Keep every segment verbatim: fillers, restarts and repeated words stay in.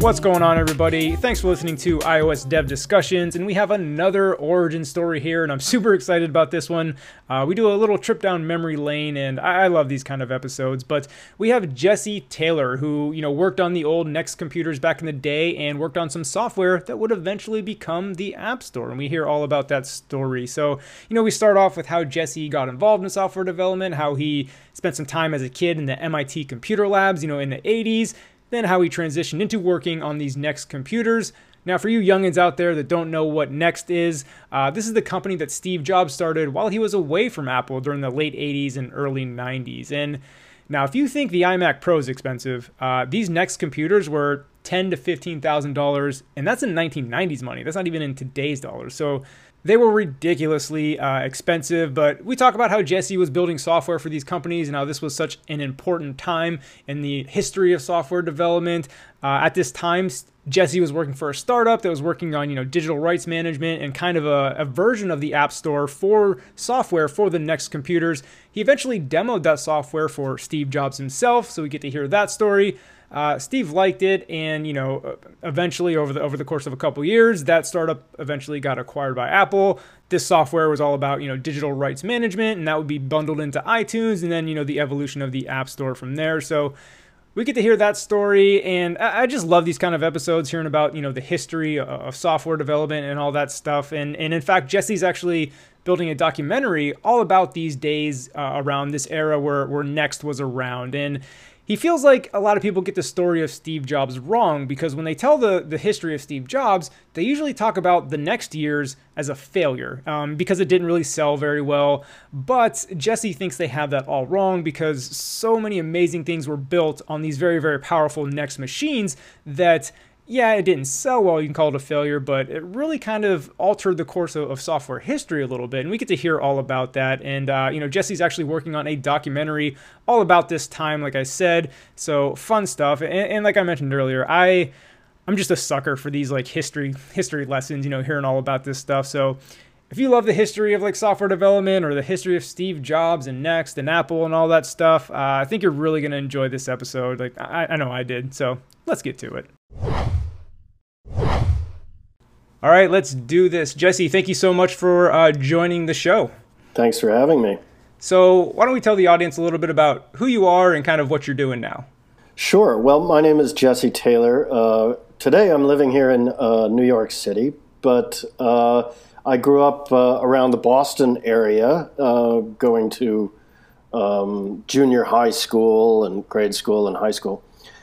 What's going on, everybody? Thanks for listening to iOS Dev Discussions, and we have another origin story here, and I'm super excited about this one. Uh, we do a little trip down memory lane, and I, I love these kind of episodes, but we have Jesse Taylor, who, you know, worked on the old Next computers back in the day and worked on some software that would eventually become the App Store, and we hear all about that story. So, you know, we start off with how Jesse got involved in software development, how he spent some time as a kid in the M I T computer labs, you know, in the eighties, then how he transitioned into working on these Next computers. Now, for you youngins out there that don't know what Next is, uh, this is the company that Steve Jobs started while he was away from Apple during the late eighties and early nineties. And now, if you think the iMac Pro is expensive, uh, these Next computers were ten thousand to fifteen thousand dollars, and that's in nineteen nineties money. That's not even in today's dollars. So they were ridiculously uh, expensive, but we talk about how Jesse was building software for these companies and how this was such an important time in the history of software development. Uh, at this time, Jesse was working for a startup that was working on, you know, digital rights management and kind of a, a version of the App Store for software for the Next computers. He eventually demoed that software for Steve Jobs himself, so we get to hear that story. Uh, Steve liked it, and you know, eventually over the over the course of a couple years, that startup eventually got acquired by Apple. This software was all about, you know, digital rights management, and that would be bundled into iTunes, and then, you know, the evolution of the App Store from there. So we get to hear that story, and I, I just love these kind of episodes, hearing about, you know, the history of, of software development and all that stuff. And and in fact, Jesse's actually building a documentary all about these days uh, around this era where where Next was around. And he feels like a lot of people get the story of Steve Jobs wrong, because when they tell the, the history of Steve Jobs, they usually talk about the next years as a failure um, because it didn't really sell very well. But Jesse thinks they have that all wrong, because so many amazing things were built on these very, very powerful Next machines that, yeah, it didn't sell well, you can call it a failure, but it really kind of altered the course of, of software history a little bit, and we get to hear all about that. And, uh, you know, Jesse's actually working on a documentary all about this time, like I said, so fun stuff. And, and like I mentioned earlier, I, I'm just a sucker for these, like, history history lessons, you know, hearing all about this stuff. So if you love the history of, like, software development or the history of Steve Jobs and Next and Apple and all that stuff, uh, I think you're really going to enjoy this episode. Like, I, I know I did, so let's get to it. All right, let's do this. Jesse, thank you so much for uh, joining the show. Thanks for having me. So why don't we tell the audience a little bit about who you are and kind of what you're doing now? Sure. Well, my name is Jesse Taylor. Uh, today I'm living here in uh, New York City, but uh, I grew up uh, around the Boston area, uh, going to um, junior high school and grade school and high school.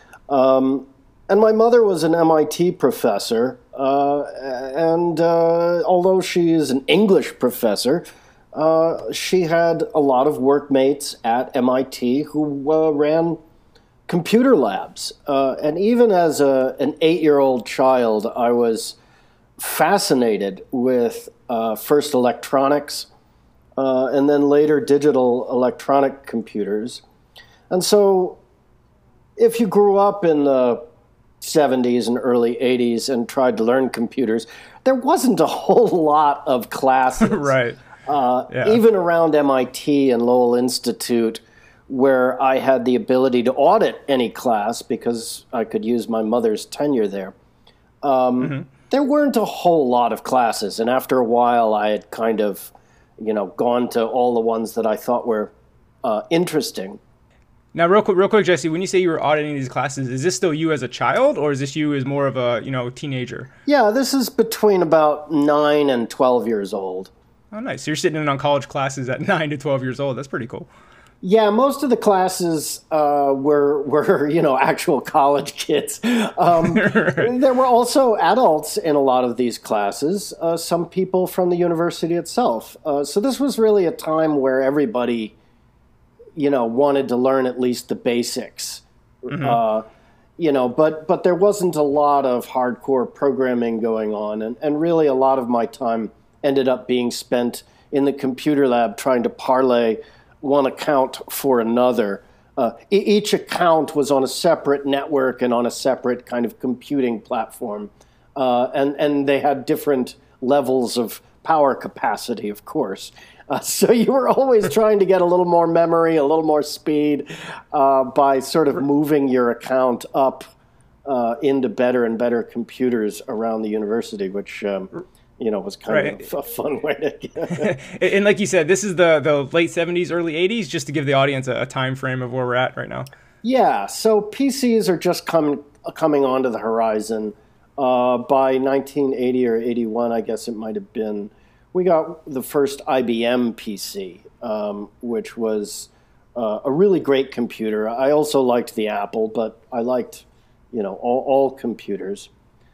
Um, and my mother was an M I T professor. Uh, and uh, although she is an English professor, uh, she had a lot of workmates at M I T who uh, ran computer labs. Uh, and even as a, an eight-year-old child, I was fascinated with uh, first electronics uh, and then later digital electronic computers. And so if you grew up in the seventies and early eighties and tried to learn computers, there wasn't a whole lot of classes. Right. Uh, yeah. Even around M I T and Lowell Institute, where I had the ability to audit any class because I could use my mother's tenure there. Um, mm-hmm. There weren't a whole lot of classes. And after a while, I had kind of, you know, gone to all the ones that I thought were uh, interesting. Now, real quick, real quick, Jesse, when you say you were auditing these classes, is this still you as a child, or is this you as more of a, you know, teenager? Yeah, this is between about nine and twelve years old. Oh, nice. So you're sitting in on college classes at nine to twelve years old. That's pretty cool. Yeah, most of the classes uh, were, were, you know, actual college kids. Um, right. There were also adults in a lot of these classes, uh, some people from the university itself. Uh, so this was really a time where everybody, you know, wanted to learn at least the basics, mm-hmm. uh, you know, but but there wasn't a lot of hardcore programming going on. And, and really a lot of my time ended up being spent in the computer lab trying to parlay one account for another. Uh, e- each account was on a separate network and on a separate kind of computing platform. Uh, and, and they had different levels of power capacity, of course. Uh, so you were always trying to get a little more memory, a little more speed uh, by sort of moving your account up uh, into better and better computers around the university, which um, you know was kind right. of a fun way to get. And like you said, this is the the late seventies, early eighties, just to give the audience a, a time frame of where we're at right now. Yeah, so P Cs are just coming coming onto the horizon. Uh, by nineteen eighty or eighty-one, I guess it might have been, we got the first I B M P C, um, which was uh, a really great computer. I also liked the Apple, but I liked, you know, all, all computers.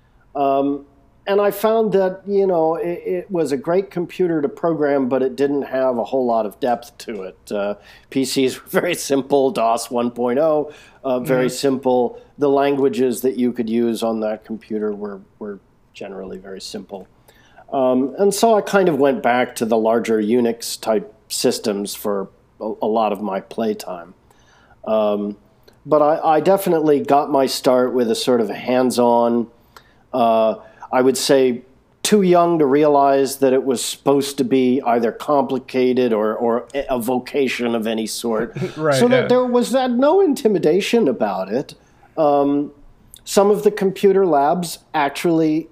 Um, and I found that, you know, it, it was a great computer to program, but it didn't have a whole lot of depth to it. Uh, P Cs were very simple, DOS one point oh, uh, very mm-hmm. simple. The languages that you could use on that computer were, were generally very simple. Um, and so I kind of went back to the larger Unix-type systems for a, a lot of my playtime. Um, but I, I definitely got my start with a sort of hands-on, uh, I would say too young to realize that it was supposed to be either complicated or, or a vocation of any sort. Right, so that yeah. there was that no intimidation about it. Um, some of the computer labs actually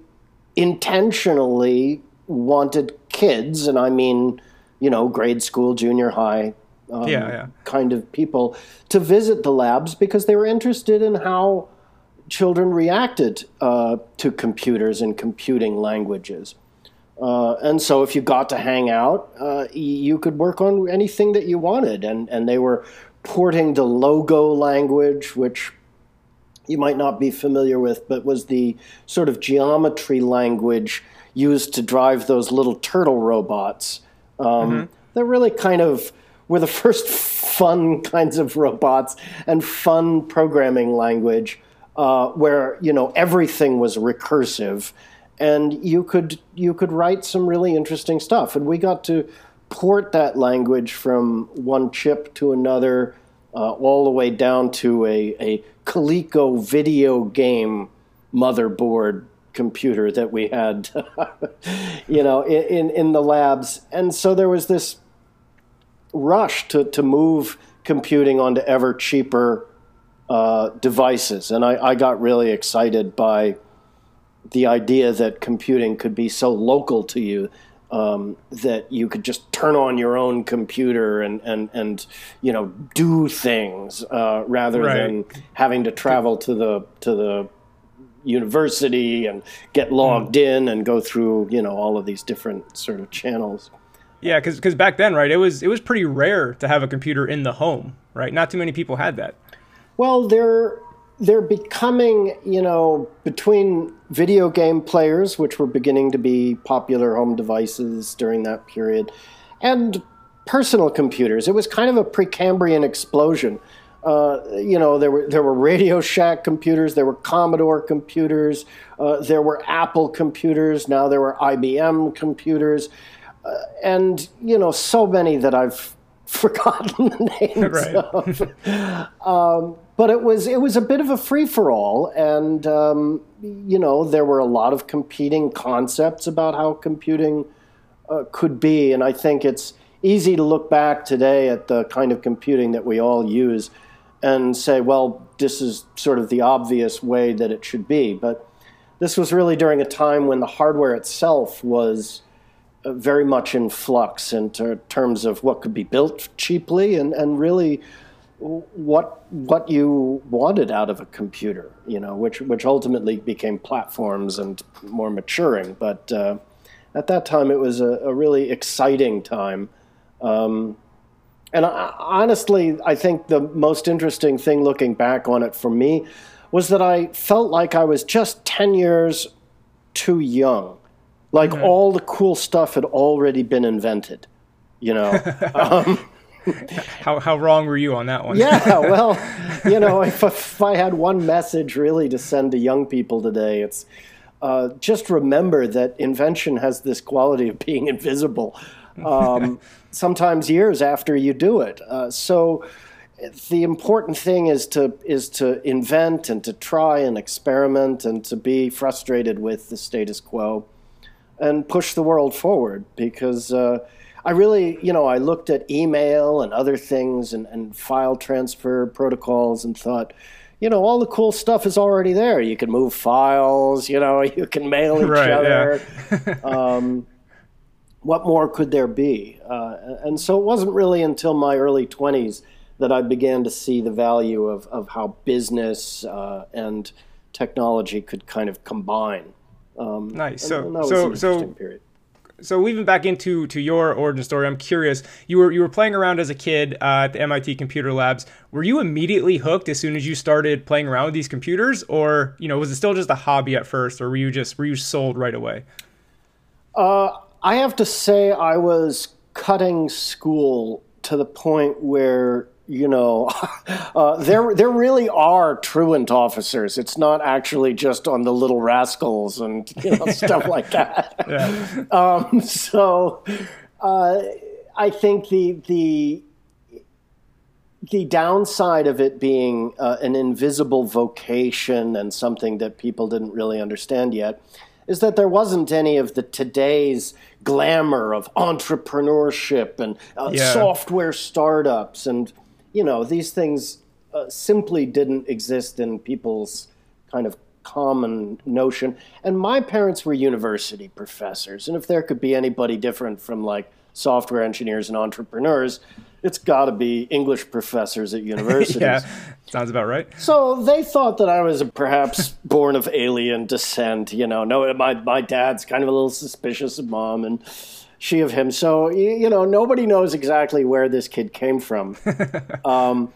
intentionally wanted kids, and I mean, you know, grade school, junior high um, yeah, yeah. kind of people, to visit the labs because they were interested in how children reacted uh, to computers and computing languages. Uh, and so if you got to hang out, uh, you could work on anything that you wanted. And, and they were porting the Logo language, which you might not be familiar with, but was the sort of geometry language used to drive those little turtle robots. Um, mm-hmm. They're really kind of were the first fun kinds of robots and fun programming language uh, where, you know, everything was recursive. And you could you could write some really interesting stuff. And we got to port that language from one chip to another, uh, all the way down to a, a Coleco video game motherboard computer that we had, you know, in, in the labs. And so there was this rush to, to move computing onto ever cheaper uh, devices. And I, I got really excited by the idea that computing could be so local to you um, that you could just turn on your own computer and, and, and you know, do things uh, rather right. than having to travel to the to the university and get logged mm. in and go through, you know, all of these different sort of channels. Yeah, because because back then, right, it was it was pretty rare to have a computer in the home, right? Not too many people had that. Well, they're they're becoming, you know, between video game players, which were beginning to be popular home devices during that period, and personal computers. It was kind of a Precambrian explosion. Uh, you know, there were there were Radio Shack computers, there were Commodore computers, uh, there were Apple computers, now there were I B M computers, uh, and, you know, so many that I've forgotten the names right. of. um, but it was it was a bit of a free-for-all, and, um, you know, there were a lot of competing concepts about how computing uh, could be, and I think it's easy to look back today at the kind of computing that we all use and say, well, this is sort of the obvious way that it should be. But this was really during a time when the hardware itself was uh, very much in flux in ter- terms of what could be built cheaply and, and really what what you wanted out of a computer, you know, which, which ultimately became platforms and more maturing. But uh, at that time, it was a, a really exciting time. Um, and I, honestly, I think the most interesting thing looking back on it for me was that I felt like I was just ten years too young. Like mm-hmm. all the cool stuff had already been invented, you know. um, how how wrong were you on that one? Yeah, well, you know, if, if I had one message really to send to young people today, it's uh, just remember that invention has this quality of being invisible. Um, sometimes years after you do it. Uh, so the important thing is to is to invent and to try and experiment and to be frustrated with the status quo and push the world forward. Because uh, I really, you know, I looked at email and other things and, and file transfer protocols and thought, you know, all the cool stuff is already there. You can move files, you know, you can mail each right, other. Yeah. um, what more could there be? Uh, and so it wasn't really until my early twenties that I began to see the value of, of how business uh, and technology could kind of combine. Um, nice. And, so, and that was so, an interesting so, period. so weaving back into to your origin story, I'm curious. You were you were playing around as a kid uh, at the M I T Computer Labs. Were you immediately hooked as soon as you started playing around with these computers, or you know, was it still just a hobby at first, or were you just were you sold right away? Uh, I have to say, I was cutting school to the point where, you know, uh, there there really are truant officers. It's not actually just on the Little Rascals and you know stuff like that. Yeah. Um, so uh, I think the the the downside of it being uh, an invisible vocation and something that people didn't really understand yet is that there wasn't any of the today's glamour of entrepreneurship and uh, Yeah. software startups. And, you know, these things uh, simply didn't exist in people's kind of common notion. And my parents were university professors. And if there could be anybody different from like software engineers and entrepreneurs, it's got to be English professors at universities. Yeah, sounds about right. So they thought that I was perhaps born of alien descent. You know, no, my my dad's kind of a little suspicious of mom, and she of him. So you, you know, nobody knows exactly where this kid came from. um,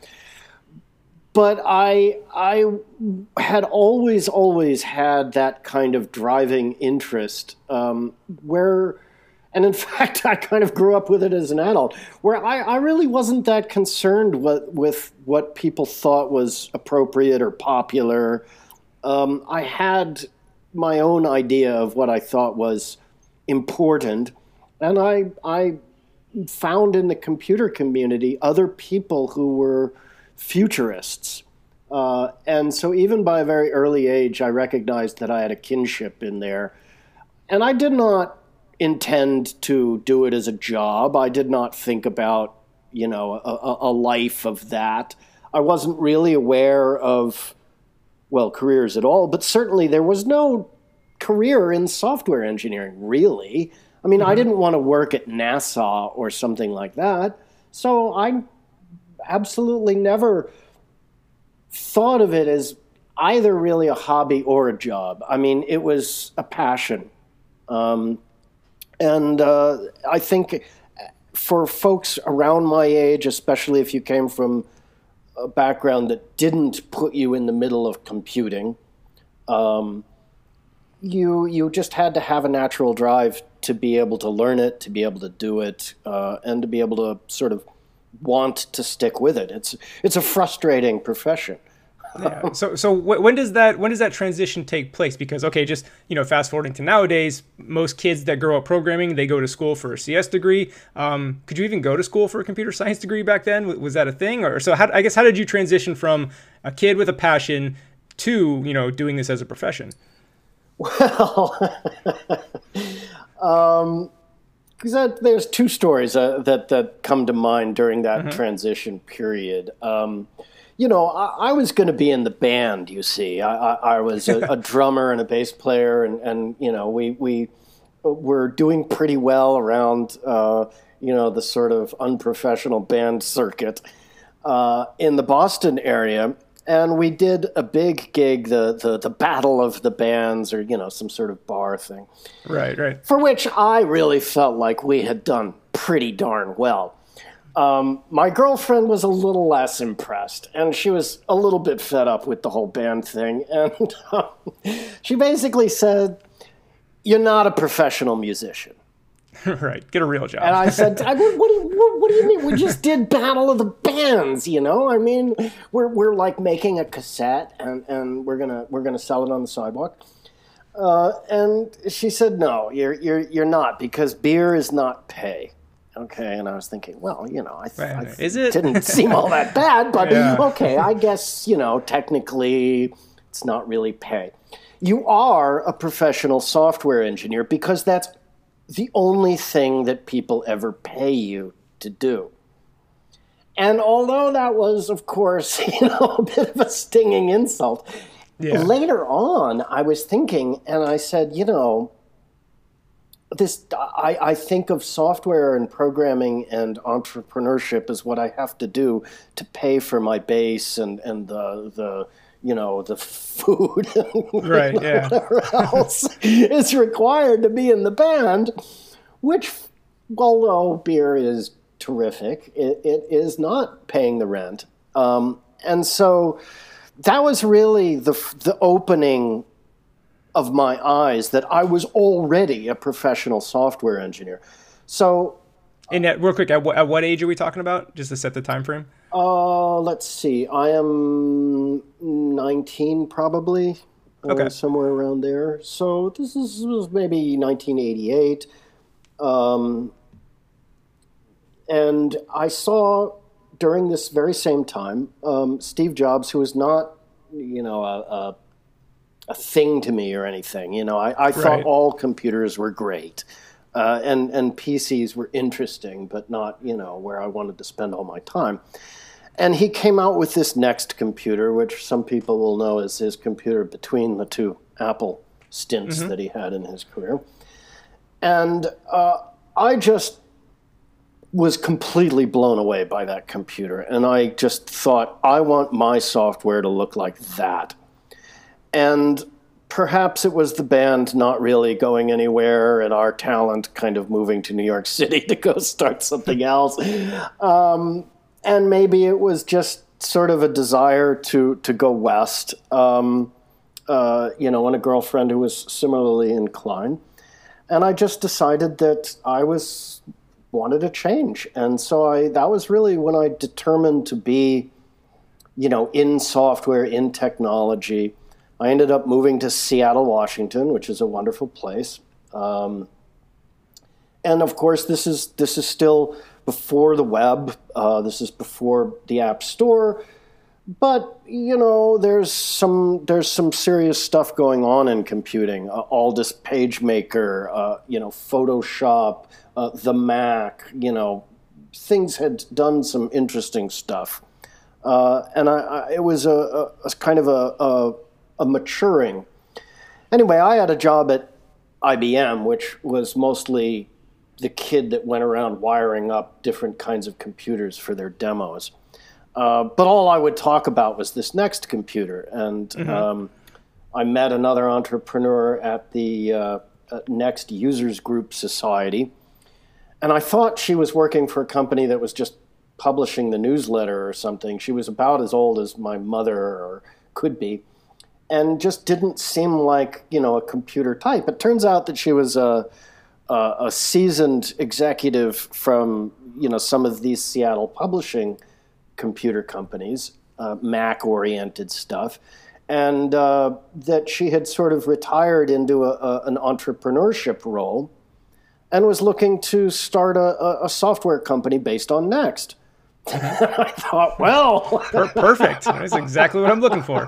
but I I had always always had that kind of driving interest um, where. And in fact, I kind of grew up with it as an adult, where I, I really wasn't that concerned with, with what people thought was appropriate or popular. Um, I had my own idea of what I thought was important, and I, I found in the computer community other people who were futurists. Uh, and so even by a very early age, I recognized that I had a kinship in there. And I did not intend to do it as a job. I did not think about, you know, a, a life of that. I wasn't really aware of, well, careers at all, but certainly there was no career in software engineering, really. I mean, mm-hmm. I didn't want to work at NASA or something like that. So I absolutely never thought of it as either really a hobby or a job. I mean, it was a passion. Um, And uh, I think for folks around my age, especially if you came from a background that didn't put you in the middle of computing, um, you you just had to have a natural drive to be able to learn it, to be able to do it, uh, and to be able to sort of want to stick with it. It's it's a frustrating profession. Yeah. So, so when does that when does that transition take place? Because okay, just you know, fast forwarding to nowadays, most kids that grow up programming, they go to school for a C S degree. Um, could you even go to school for a computer science degree back then? Was that a thing? Or so? How, I guess how did you transition from a kid with a passion to you know doing this as a profession? Well, um, because there's two stories uh, that that come to mind during that mm-hmm. transition period. Um, You know, I, I was going to be in the band, you see. I, I, I was a, a drummer and a bass player, and, and you know, we, we were doing pretty well around, uh, you know, the sort of unprofessional band circuit uh, in the Boston area. And we did a big gig, the, the, the Battle of the Bands, or, you know, some sort of bar thing. Right, right. For which I really felt like we had done pretty darn well. Um, my girlfriend was a little less impressed, and she was a little bit fed up with the whole band thing. And um, she basically said, "You're not a professional musician." Right, get a real job. And I said, I, what, what, do you, what, what do you mean? We just did Battle of the Bands, you know? I mean, we're we're like making a cassette, and, and we're gonna we're gonna sell it on the sidewalk. Uh, and she said, "No, you're you're you're not, because beer is not pay." Okay, and I was thinking, well, you know, I, th- I th- Is it? didn't seem all that bad, but yeah. Okay, I guess, you know, technically it's not really pay. You are a professional software engineer because that's the only thing that people ever pay you to do. And although that was, of course, you know, a bit of a stinging insult, yeah. later on I was thinking, and I said, you know, this I, I think of software and programming and entrepreneurship as what I have to do to pay for my base and, and the the you know the food and right, yeah. whatever else is required to be in the band, which, although beer is terrific, it, it is not paying the rent. Um, and so that was really the the opening of my eyes that I was already a professional software engineer. So, and at, real quick, at what, at what age are we talking about? Just to set the time frame. Uh, let's see. I am nineteen, probably. Okay. Uh, somewhere around there. So this is this was maybe nineteen eighty-eight. Um, and I saw during this very same time um, Steve Jobs, who was not, you know, a, a a thing to me or anything. You know, I, I thought right. all computers were great. Uh, and, and P Cs were interesting, but not, you know, where I wanted to spend all my time. And he came out with this Next computer, which some people will know as his computer between the two Apple stints mm-hmm. that he had in his career. And uh, I just was completely blown away by that computer. And I just thought, I want my software to look like that. And perhaps it was the band not really going anywhere and our talent kind of moving to New York City to go start something else. Um, and maybe it was just sort of a desire to, to go west, um, uh, you know, and a girlfriend who was similarly inclined. And I just decided that I was wanted a change. And so I that was really when I determined to be, you know, in software, in technology. I ended up moving to Seattle, Washington, which is a wonderful place. Um, and of course, this is this is still before the web. Uh, this is before the App Store. But you know, there's some there's some serious stuff going on in computing. Uh, Aldus PageMaker, uh, you know, Photoshop, uh, the Mac. You know, things had done some interesting stuff, uh, and I, I, it was a, a, a kind of a, a a maturing. Anyway, I had a job at I B M, which was mostly the kid that went around wiring up different kinds of computers for their demos. Uh, but all I would talk about was this Next computer. And mm-hmm. um, I met another entrepreneur at the uh, Next Users Group Society. And I thought she was working for a company that was just publishing the newsletter or something. She was about as old as my mother or could be. And just didn't seem like, you know, a computer type. It turns out that she was a, a, a seasoned executive from, you know, some of these Seattle publishing computer companies, uh, Mac-oriented stuff, and uh, that she had sort of retired into a, a, an entrepreneurship role and was looking to start a, a software company based on Next. I thought, well, perfect. That's exactly what I'm looking for.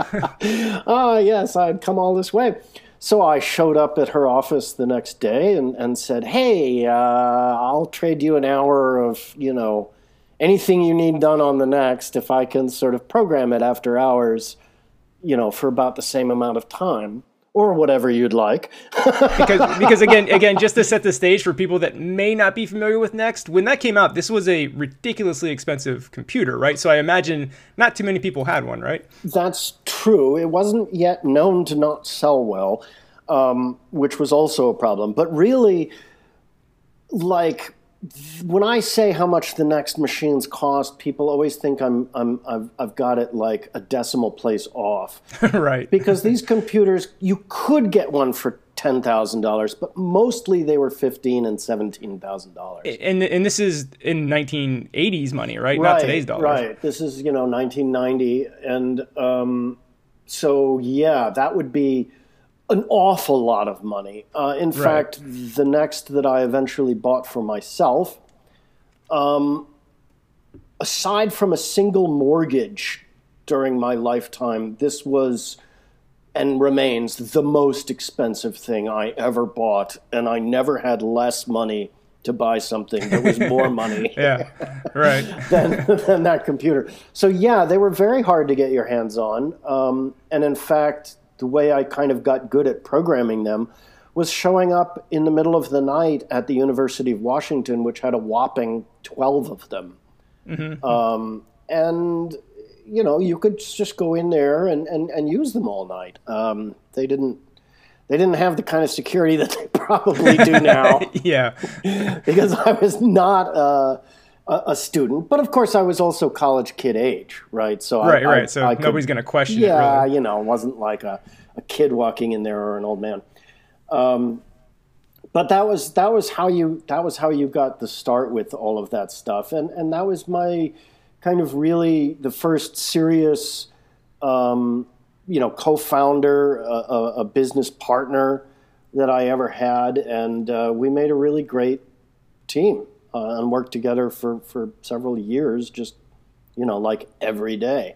Ah, yes, I'd come all this way. So I showed up at her office the next day and, and said, hey, uh, I'll trade you an hour of, you know, anything you need done on the Next if I can sort of program it after hours, you know, for about the same amount of time. Or whatever you'd like. because, because again, again, just to set the stage for people that may not be familiar with Next, when that came out, this was a ridiculously expensive computer, right? So I imagine not too many people had one, right? That's true. It wasn't yet known to not sell well, um, which was also a problem. But really, like, when I say how much the Next machines cost, people always think I'm I'm I've, I've got it like a decimal place off, right? Because these computers, you could get one for ten thousand dollars, but mostly they were fifteen and seventeen thousand dollars. And and this is in nineteen eighties money, right? Right, not today's dollars. Right. This is you know nineteen ninety, and um, so yeah, that would be an awful lot of money. Uh, in right. fact, the Next that I eventually bought for myself, um, aside from a single mortgage during my lifetime, this was and remains the most expensive thing I ever bought, and I never had less money to buy something that was more money yeah, right. than, than that computer. So yeah, they were very hard to get your hands on. Um, and in fact, the way I kind of got good at programming them was showing up in the middle of the night at the University of Washington, which had a whopping twelve of them. Mm-hmm. Um, and, you know, you could just go in there and, and, and use them all night. Um, they didn't they didn't have the kind of security that they probably do now. Yeah. Because I was not uh, a, a student. But, of course, I was also college kid age, right? So right, I, right. I, so I could, nobody's going to question yeah, it, really. Yeah, you know, it wasn't like a, a kid walking in there or an old man. Um, but that was that was how you that was how you got the start with all of that stuff, and and that was my kind of really the first serious, um, you know, co-founder, a, a, a business partner that I ever had, and uh, we made a really great team uh, and worked together for for several years, just you know, like every day.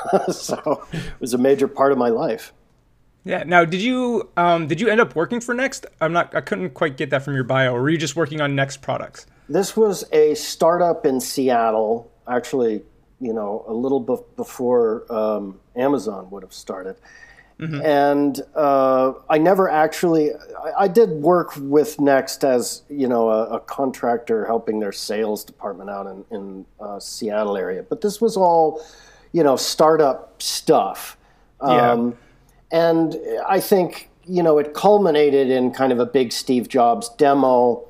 So it was a major part of my life. Yeah. Now, did you um, did you end up working for Next? I'm not. I couldn't quite get that from your bio. Or were you just working on Next products? This was a startup in Seattle, actually, you know, a little be- before um, Amazon would have started. Mm-hmm. And uh, I never actually. I, I did work with Next as you know a, a contractor helping their sales department out in in uh, Seattle area. But this was all, you know, startup stuff. Yeah. Um, And I think, you know, it culminated in kind of a big Steve Jobs demo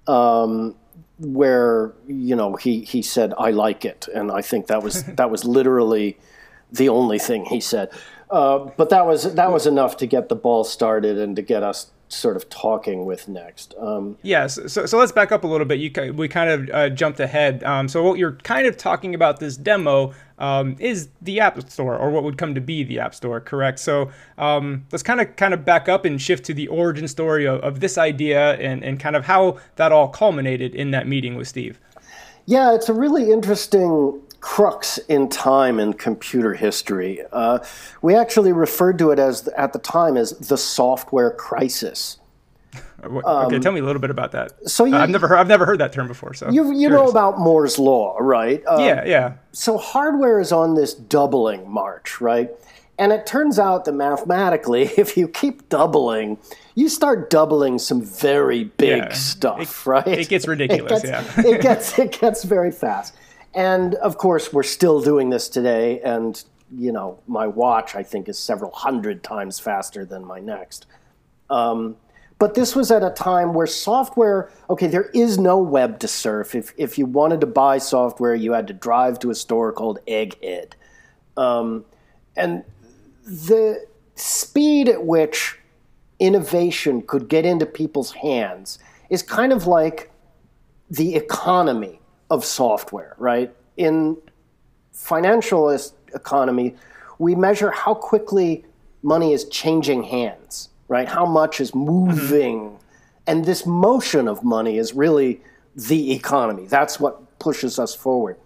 um, where, you know, he, he said, I like it. And I think that was that was literally the only thing he said. Uh, but that was that was enough to get the ball started and to get us sort of talking with Next. Um, yes. So, so let's back up a little bit. You we kind of uh, jumped ahead. Um, so what you're kind of talking about this demo um, is the App Store, or what would come to be the App Store, correct? So um, let's kind of kind of back up and shift to the origin story of, of this idea and, and kind of how that all culminated in that meeting with Steve. Yeah, it's a really interesting crux in time in computer history. Uh, we actually referred to it as, at the time, as the software crisis. Okay, um, tell me a little bit about that. So you, uh, I've never heard, I've never heard that term before. So you you know about Moore's law, right? Um, yeah, yeah. So hardware is on this doubling march, right? And it turns out that mathematically, if you keep doubling, you start doubling some very big yeah. stuff, it, right? It gets ridiculous. It gets, yeah, it gets it gets very fast. And of course, we're still doing this today. And you know, my watch I think is several hundred times faster than my Next. Um, but this was at a time where software, okay, there is no web to surf. If if you wanted to buy software, you had to drive to a store called Egghead. Um, and the speed at which innovation could get into people's hands is kind of like the economy of software, right? In financialist economy, we measure how quickly money is changing hands, right? How much is moving. Mm-hmm. And this motion of money is really the economy. That's what pushes us forward.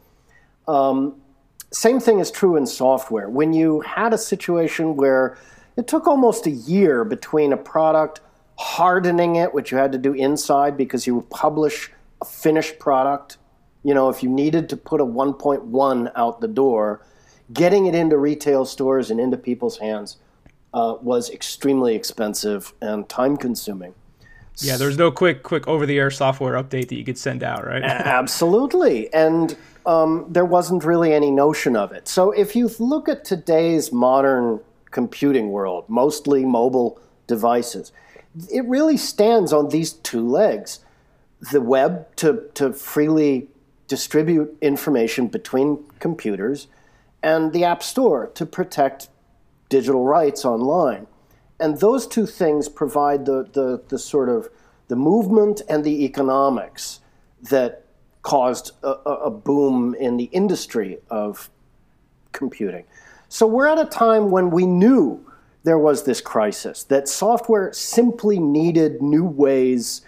Um, same thing is true in software. When you had a situation where it took almost a year between a product hardening it, which you had to do inside because you would publish a finished product. You know, if you needed to put a one point one out the door, getting it into retail stores and into people's hands uh, was extremely expensive and time-consuming. Yeah, there's no quick, quick over-the-air software update that you could send out, right? Absolutely, and um, there wasn't really any notion of it. So if you look at today's modern computing world, mostly mobile devices, it really stands on these two legs. The web to, to freely distribute information between computers, and the App Store to protect digital rights online. And those two things provide the, the, the sort of the movement and the economics that caused a, a boom in the industry of computing. So we're at a time when we knew there was this crisis, that software simply needed new ways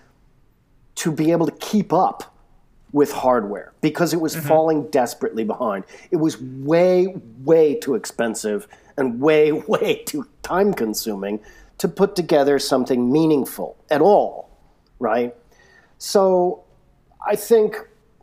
to be able to keep up with hardware because it was mm-hmm. falling desperately behind. It was way, way too expensive and way, way too time-consuming to put together something meaningful at all, right? So I think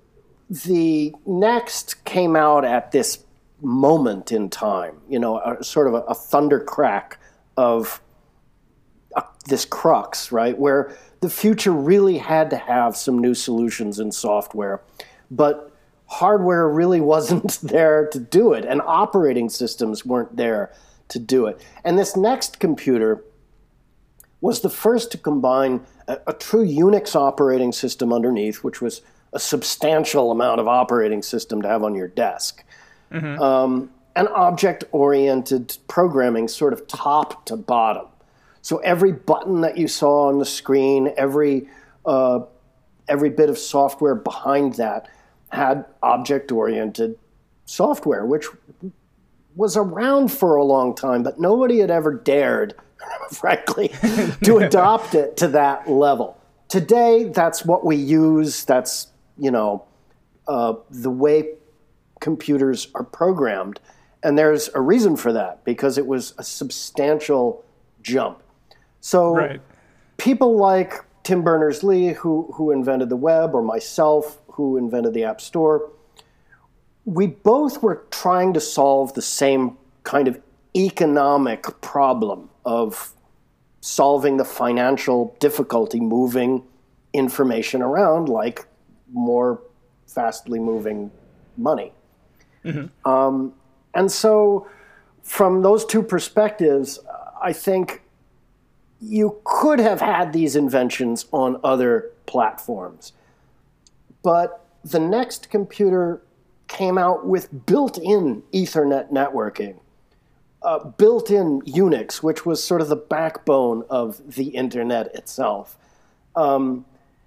the Next came out at this moment in time, you know, a, sort of a, a thunder crack of uh, this crux, right, where the future really had to have some new solutions in software, but hardware really wasn't there to do it, and operating systems weren't there to do it. And this Next computer was the first to combine a, a true Unix operating system underneath, which was a substantial amount of operating system to have on your desk, mm-hmm. um, and object-oriented programming sort of top to bottom. So every button that you saw on the screen, every uh, every bit of software behind that had object-oriented software, which was around for a long time, but nobody had ever dared, frankly, to adopt it to that level. Today, that's what we use. That's, you know, uh, the way computers are programmed. And there's a reason for that, because it was a substantial jump. So right. people like Tim Berners-Lee, who, who invented the web, or myself, who invented the App Store, we both were trying to solve the same kind of economic problem of solving the financial difficulty moving information around, like more fastly moving money. Mm-hmm. Um, and so from those two perspectives, I think you could have had these inventions on other platforms. But the Next computer came out with built-in Ethernet networking, uh, built-in Unix, which was sort of the backbone of the internet itself. Um,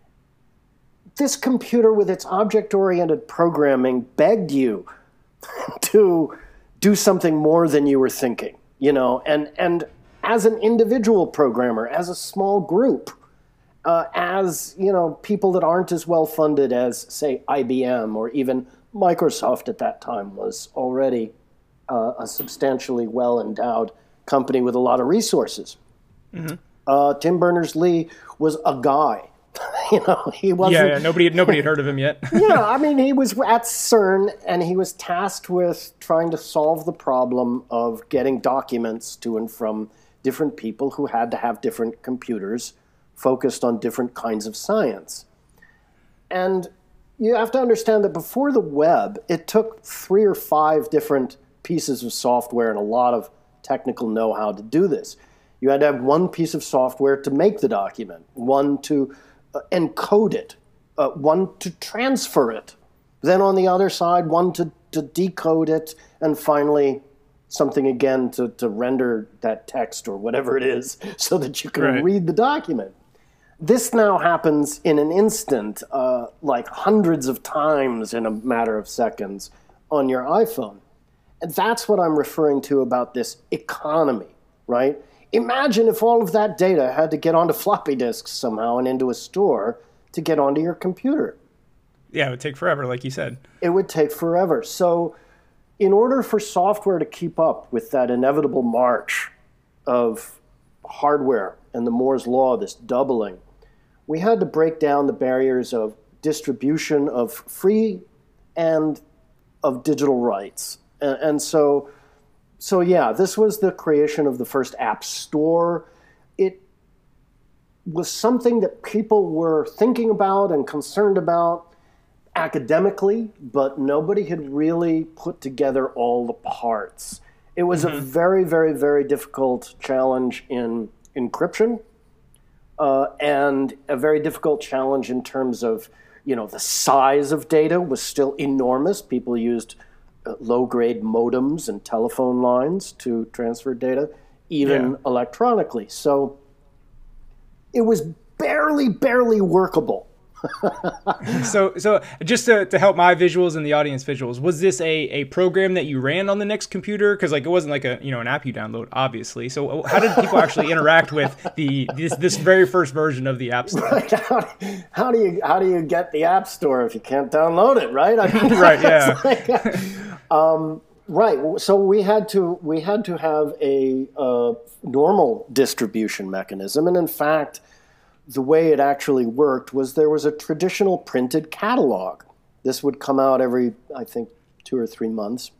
this computer, with its object-oriented programming, begged you to do something more than you were thinking, you know, and, and as an individual programmer, as a small group, uh, as, you know, people that aren't as well funded as, say, I B M or even Microsoft at that time was already uh, a substantially well-endowed company with a lot of resources. Mm-hmm. Uh, Tim Berners-Lee was a guy. You know, he wasn't. Yeah, yeah, nobody, nobody had heard of him yet. Yeah, I mean, he was at CERN, and he was tasked with trying to solve the problem of getting documents to and from different people who had to have different computers focused on different kinds of science. And you have to understand that before the web, it took three or five different pieces of software and a lot of technical know-how to do this. You had to have one piece of software to make the document, one to uh, encode it, uh, one to transfer it, then on the other side, one to, to decode it, and finally something again to, to render that text or whatever it is so that you can right. read the document. This now happens in an instant, uh, like hundreds of times in a matter of seconds on your iPhone. And that's what I'm referring to about this economy, right? Imagine if all of that data had to get onto floppy disks somehow and into a store to get onto your computer. Yeah, it would take forever, like you said. It would take forever. So in order for software to keep up with that inevitable march of hardware and the Moore's Law, this doubling, we had to break down the barriers of distribution of free and of digital rights. And, and so, so yeah, this was the creation of the first App Store. It was something that people were thinking about and concerned about academically, but nobody had really put together all the parts. It was mm-hmm. a very, very, very difficult challenge in encryption. Uh, and a very difficult challenge in terms of, you know, the size of data was still enormous. People used uh, low-grade modems and telephone lines to transfer data, even yeah. electronically. So it was barely, barely workable. so so just to, to help my visuals and the audience visuals, was this a, a program that you ran on the Next computer? Because like it wasn't like a you know an app you download, obviously. So how did people actually interact with the this this very first version of the App Store? Right. How, how do you how do you get the App Store if you can't download it? Right. I mean, right. Yeah. Like, um, right. So we had to we had to have a uh, normal distribution mechanism, and in fact, the way it actually worked was there was a traditional printed catalog. This would come out every, I think, two or three months.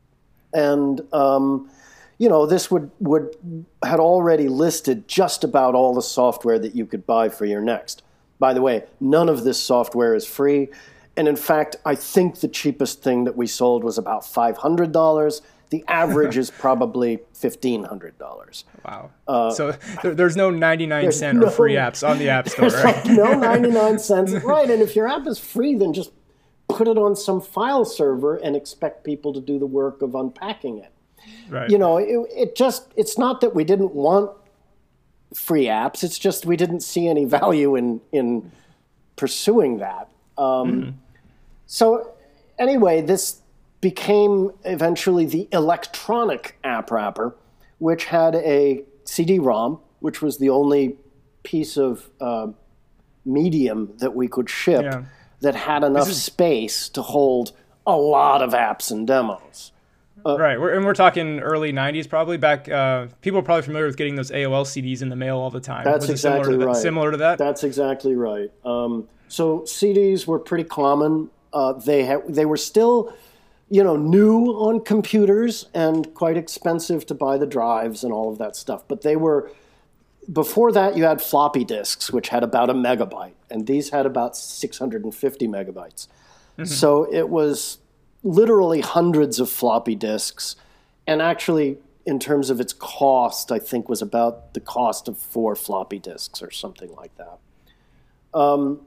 And, um, you know, this would, would had already listed just about all the software that you could buy for your Next. By the way, none of this software is free. And in fact, I think the cheapest thing that we sold was about five hundred dollars. The average is probably fifteen hundred dollars. Wow. Uh, so there, there's no ninety-nine cent no, or free apps on the App Store, there's right? Like no ninety-nine cents. Right. And if your app is free, then just put it on some file server and expect people to do the work of unpacking it. Right. You know, it, it just, it's not that we didn't want free apps. It's just we didn't see any value in, in pursuing that. Um, mm-hmm. So anyway, this became eventually the electronic app wrapper, which had a C D ROM, which was the only piece of uh, medium that we could ship yeah. that had enough is... space to hold a lot of apps and demos. Uh, right, we're, and we're talking early nineties probably. Back, uh, people are probably familiar with getting those A O L C Ds in the mail all the time. That's Was exactly it similar to right. That, similar to that? That's exactly right. Um, so C Ds were pretty common. Uh, they ha- they were still, you know, new on computers and quite expensive to buy the drives and all of that stuff. But they were, before that you had floppy disks, which had about a megabyte, and these had about six hundred fifty megabytes. Mm-hmm. So it was literally hundreds of floppy disks, and actually in terms of its cost, I think was about the cost of four floppy disks or something like that. Um,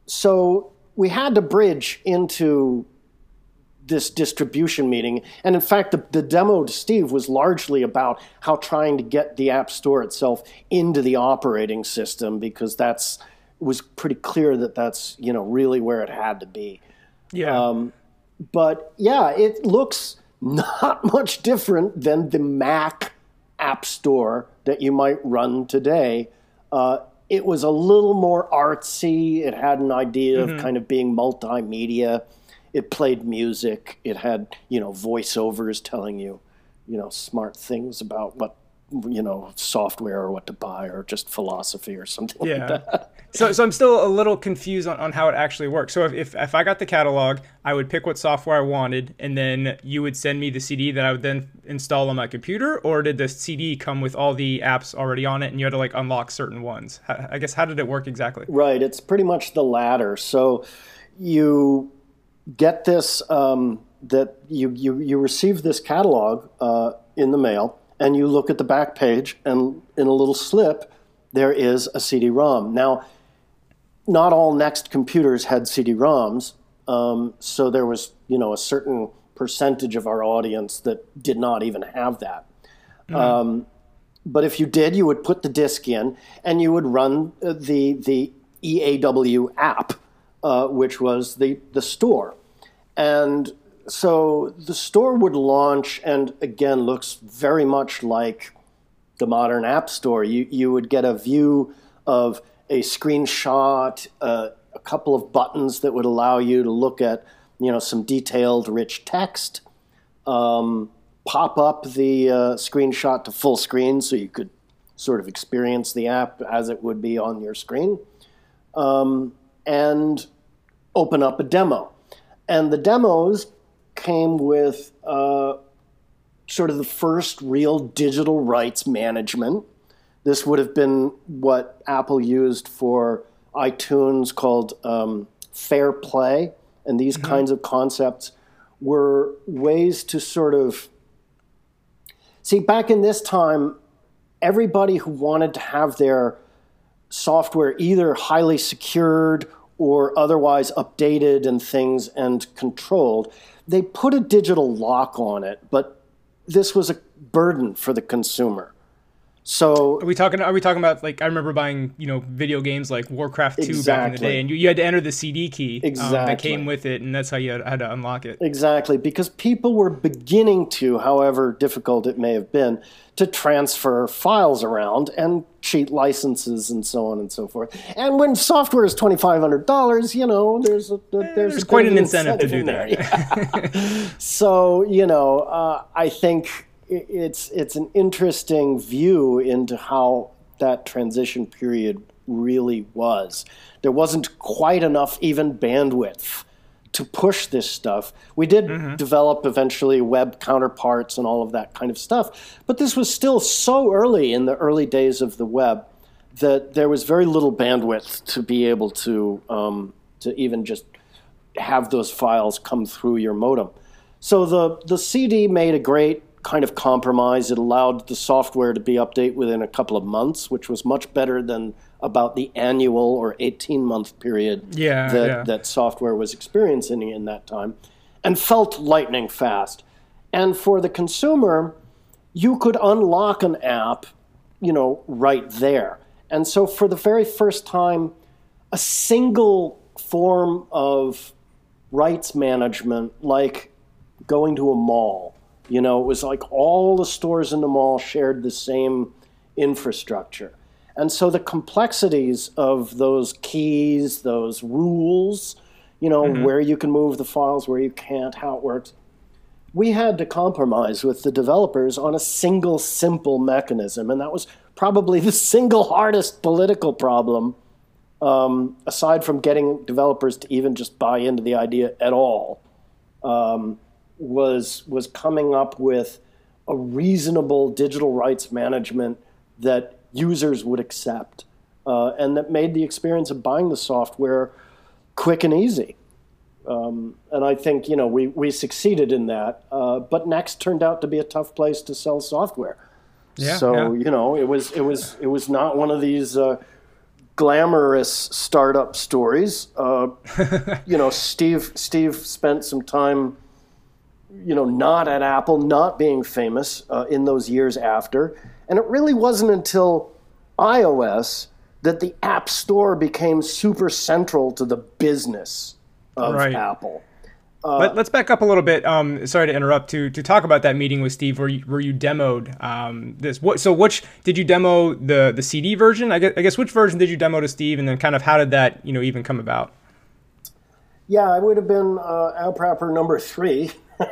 so we had to bridge into this distribution meeting. And in fact, the, the demo to Steve was largely about how trying to get the App Store itself into the operating system, because that's it was pretty clear that that's, you know, really where it had to be. Yeah. Um, but yeah, it looks not much different than the Mac App Store that you might run today. Uh, it was a little more artsy. It had an idea mm-hmm. of kind of being multimedia. It played music. It had, you know, voiceovers telling you, you know, smart things about what, you know, software or what to buy, or just philosophy or something yeah. like that. So so I'm still a little confused on, on how it actually works. So if, if if I got the catalog, I would pick what software I wanted, and then you would send me the C D that I would then install on my computer, or did the C D come with all the apps already on it and you had to like unlock certain ones? I guess, how did it work exactly? Right. It's pretty much the latter. So you get this, um, that you, you, you receive this catalog uh, in the mail, and you look at the back page, and in a little slip, there is a C D ROM. Now, not all Next computers had C D ROMs, um, so there was, you know, a certain percentage of our audience that did not even have that. Mm-hmm. Um, but if you did, you would put the disk in, and you would run the the E A W app, uh, which was the the store. And so the store would launch, and again, looks very much like the modern App Store. You you would get a view of a screenshot, uh, a couple of buttons that would allow you to look at, you know, some detailed, rich text. Um, pop up the uh, screenshot to full screen so you could sort of experience the app as it would be on your screen, um, and open up a demo. And the demos came with uh, sort of the first real digital rights management. This would have been what Apple used for iTunes, called um, Fair Play. And these mm-hmm. kinds of concepts were ways to sort of... See, back in this time, everybody who wanted to have their software either highly secured or otherwise updated and things and controlled, they put a digital lock on it, but this was a burden for the consumer. So are we talking are we talking about, like, I remember buying, you know, video games like Warcraft two exactly. back in the day, and you, you had to enter the C D key exactly. um, that came with it, and that's how you had, had to unlock it. Exactly, because people were beginning to, however difficult it may have been, to transfer files around and cheat licenses and so on and so forth. And when software is twenty-five hundred dollars, you know, there's a, there's, there's a quite an incentive, incentive to do that. Yeah. So, you know, uh, I think it's it's an interesting view into how that transition period really was. There wasn't quite enough even bandwidth to push this stuff. We did mm-hmm. develop eventually web counterparts and all of that kind of stuff, but this was still so early in the early days of the web that there was very little bandwidth to be able to um, to even just have those files come through your modem. So the, the C D made a great kind of compromise. It allowed the software to be updated within a couple of months, which was much better than about the annual or eighteen-month period yeah, that, yeah. that software was experiencing in that time, and felt lightning fast. And for the consumer, you could unlock an app, you know, right there. And so for the very first time, a single form of rights management, like going to a mall, you know, it was like all the stores in the mall shared the same infrastructure. And so the complexities of those keys, those rules, you know, mm-hmm. where you can move the files, where you can't, how it works, we had to compromise with the developers on a single simple mechanism. And that was probably the single hardest political problem, um, aside from getting developers to even just buy into the idea at all, um, was was coming up with a reasonable digital rights management that users would accept, uh, and that made the experience of buying the software quick and easy. Um, and I think, you know, we, we succeeded in that. Uh, but Next turned out to be a tough place to sell software. Yeah, so, yeah. you know, it was it was it was not one of these uh, glamorous startup stories. Uh, you know, Steve Steve spent some time, you know, not at Apple, not being famous uh, in those years after. And it really wasn't until iOS that the App Store became super central to the business of right. Apple. Uh, Let, let's back up a little bit. Um, sorry to interrupt. To to talk about that meeting with Steve, where you, where you demoed um, this. What? So, which did you demo the the C D version? I guess, I guess which version did you demo to Steve, and then kind of how did that you know even come about? Yeah, it would have been uh, App Wrapper number three.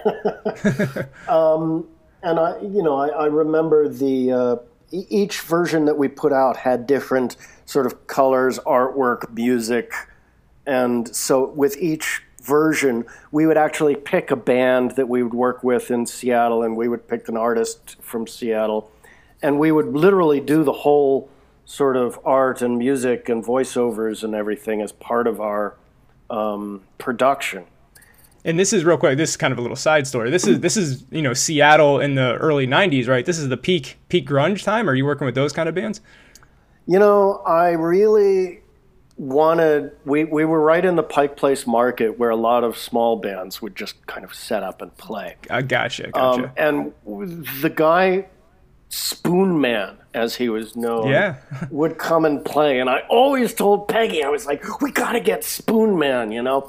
um, and I, you know, I, I remember the uh, e- each version that we put out had different sort of colors, artwork, music, and so with each version, we would actually pick a band that we would work with in Seattle, and we would pick an artist from Seattle, and we would literally do the whole sort of art and music and voiceovers and everything as part of our um, production. And this is real quick. This is kind of a little side story. This is this is you know Seattle in the early nineties, right? This is the peak peak grunge time. Are you working with those kind of bands? You know, I really wanted. We we were right in the Pike Place market where a lot of small bands would just kind of set up and play. I gotcha, gotcha. Um, and the guy Spoon Man, as he was known, yeah. would come and play. And I always told Peggy, I was like, we got to get Spoon Man, you know?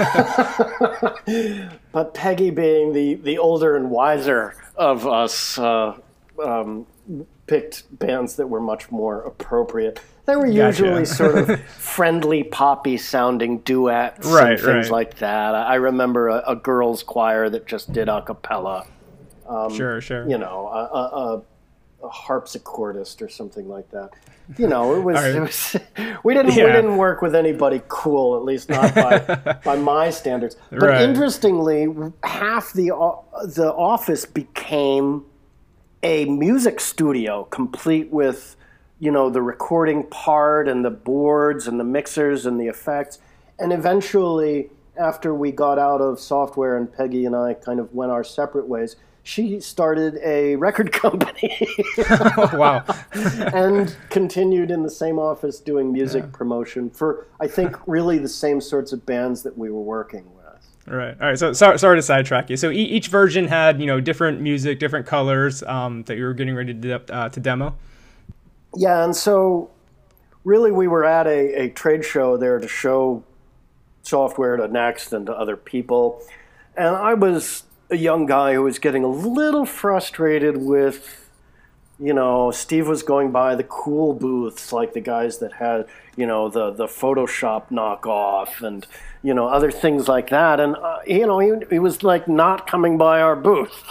But Peggy, being the, the older and wiser of us, uh, um, picked bands that were much more appropriate. They were usually gotcha. sort of friendly, poppy-sounding duets right, and things right. like that. I remember a, a girls' choir that just did a cappella. Um, sure, sure. You know, a, a, a harpsichordist or something like that. You know, it was. Right. It was. We didn't. Yeah. We didn't work with anybody cool, at least not by by my standards. But right. interestingly, half the the office became a music studio, complete with, you know, the recording part and the boards and the mixers and the effects. And eventually, after we got out of software and Peggy and I kind of went our separate ways, she started a record company. Wow. And continued in the same office doing music Yeah. promotion for, I think, really the same sorts of bands that we were working with. Right. All right. So sorry, sorry to sidetrack you. So e- each version had, you know, different music, different colors um, that you were getting ready to, de- uh, to demo. Yeah, and so really we were at a, a trade show there to show software to Next and to other people. And I was a young guy who was getting a little frustrated with, you know, Steve was going by the cool booths, like the guys that had, you know, the, the Photoshop knockoff and, you know, other things like that. And, uh, you know, he, he was like not coming by our booth.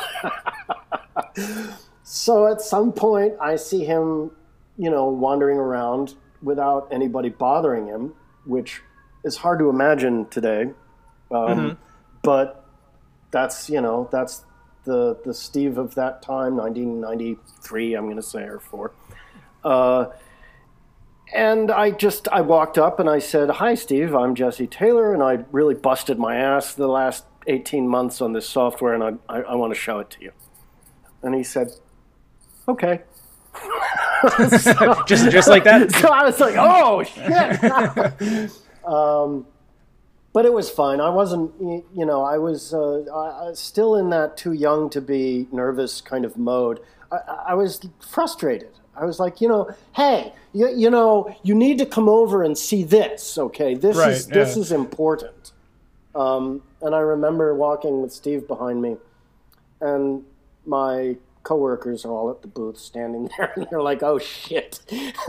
So at some point I see him, you know, wandering around without anybody bothering him, which is hard to imagine today. Um, mm-hmm. But that's, you know, that's the the Steve of that time, nineteen ninety-three, I'm going to say, or four. Uh, and I just, I walked up and I said, "Hi, Steve, I'm Jesse Taylor, and I really busted my ass the last eighteen months on this software, and I, I, I want to show it to you." And he said, "Okay." so, just just like that? So I was like, oh, shit. um, but it was fine. I wasn't, you know, I was uh, I, I still in that too young to be nervous kind of mode. I, I was frustrated. I was like, you know, hey, you, you know, you need to come over and see this, okay? This right, is this yeah. is important. Um, and I remember walking with Steve behind me, and my coworkers are all at the booth standing there, and they're like, "Oh shit!"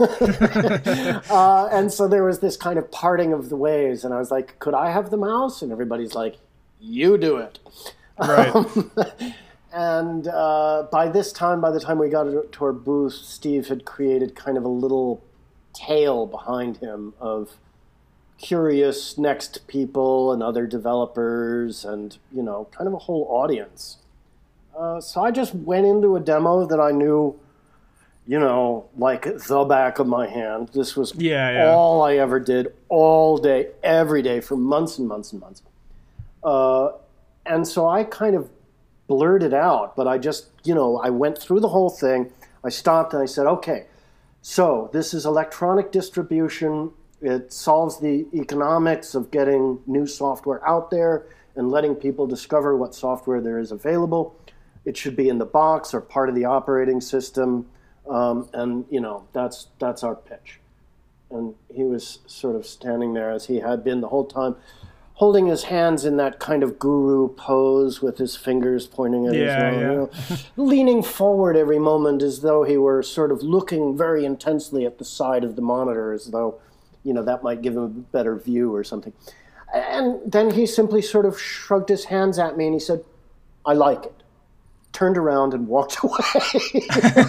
uh, and so there was this kind of parting of the ways, and I was like, "Could I have the mouse?" And everybody's like, "You do it." Right. Um, and uh, by this time, by the time we got to our booth, Steve had created kind of a little tail behind him of curious next people and other developers, and you know, kind of a whole audience. Uh, so I just went into a demo that I knew, you know, like the back of my hand. This was yeah, yeah. all I ever did, all day, every day, for months and months and months. Uh, and so I kind of blurted out, but I just, you know, I went through the whole thing. I stopped and I said, okay, so this is electronic distribution. It solves the economics of getting new software out there and letting people discover what software there is available. It should be in the box or part of the operating system, um, and you know that's that's our pitch. And he was sort of standing there, as he had been the whole time, holding his hands in that kind of guru pose with his fingers pointing at yeah, his nose, yeah. you know, leaning forward every moment as though he were sort of looking very intensely at the side of the monitor, as though, you know, that might give him a better view or something. And then he simply sort of shrugged his hands at me and he said, "I like it." Turned around and walked away.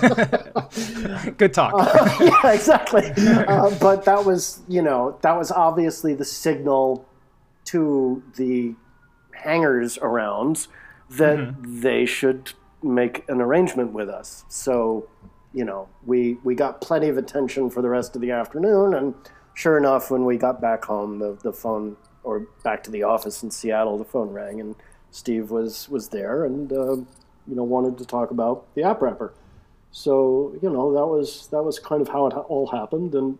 Good talk. Uh, yeah, exactly. Uh, but that was, you know, that was obviously the signal to the hangers around that mm-hmm. they should make an arrangement with us. So, you know, we we got plenty of attention for the rest of the afternoon, and sure enough, when we got back home, the, the phone, or back to the office in Seattle, the phone rang, and Steve was, was there, and uh, you know, wanted to talk about the app wrapper. So, you know, that was that was kind of how it all happened. And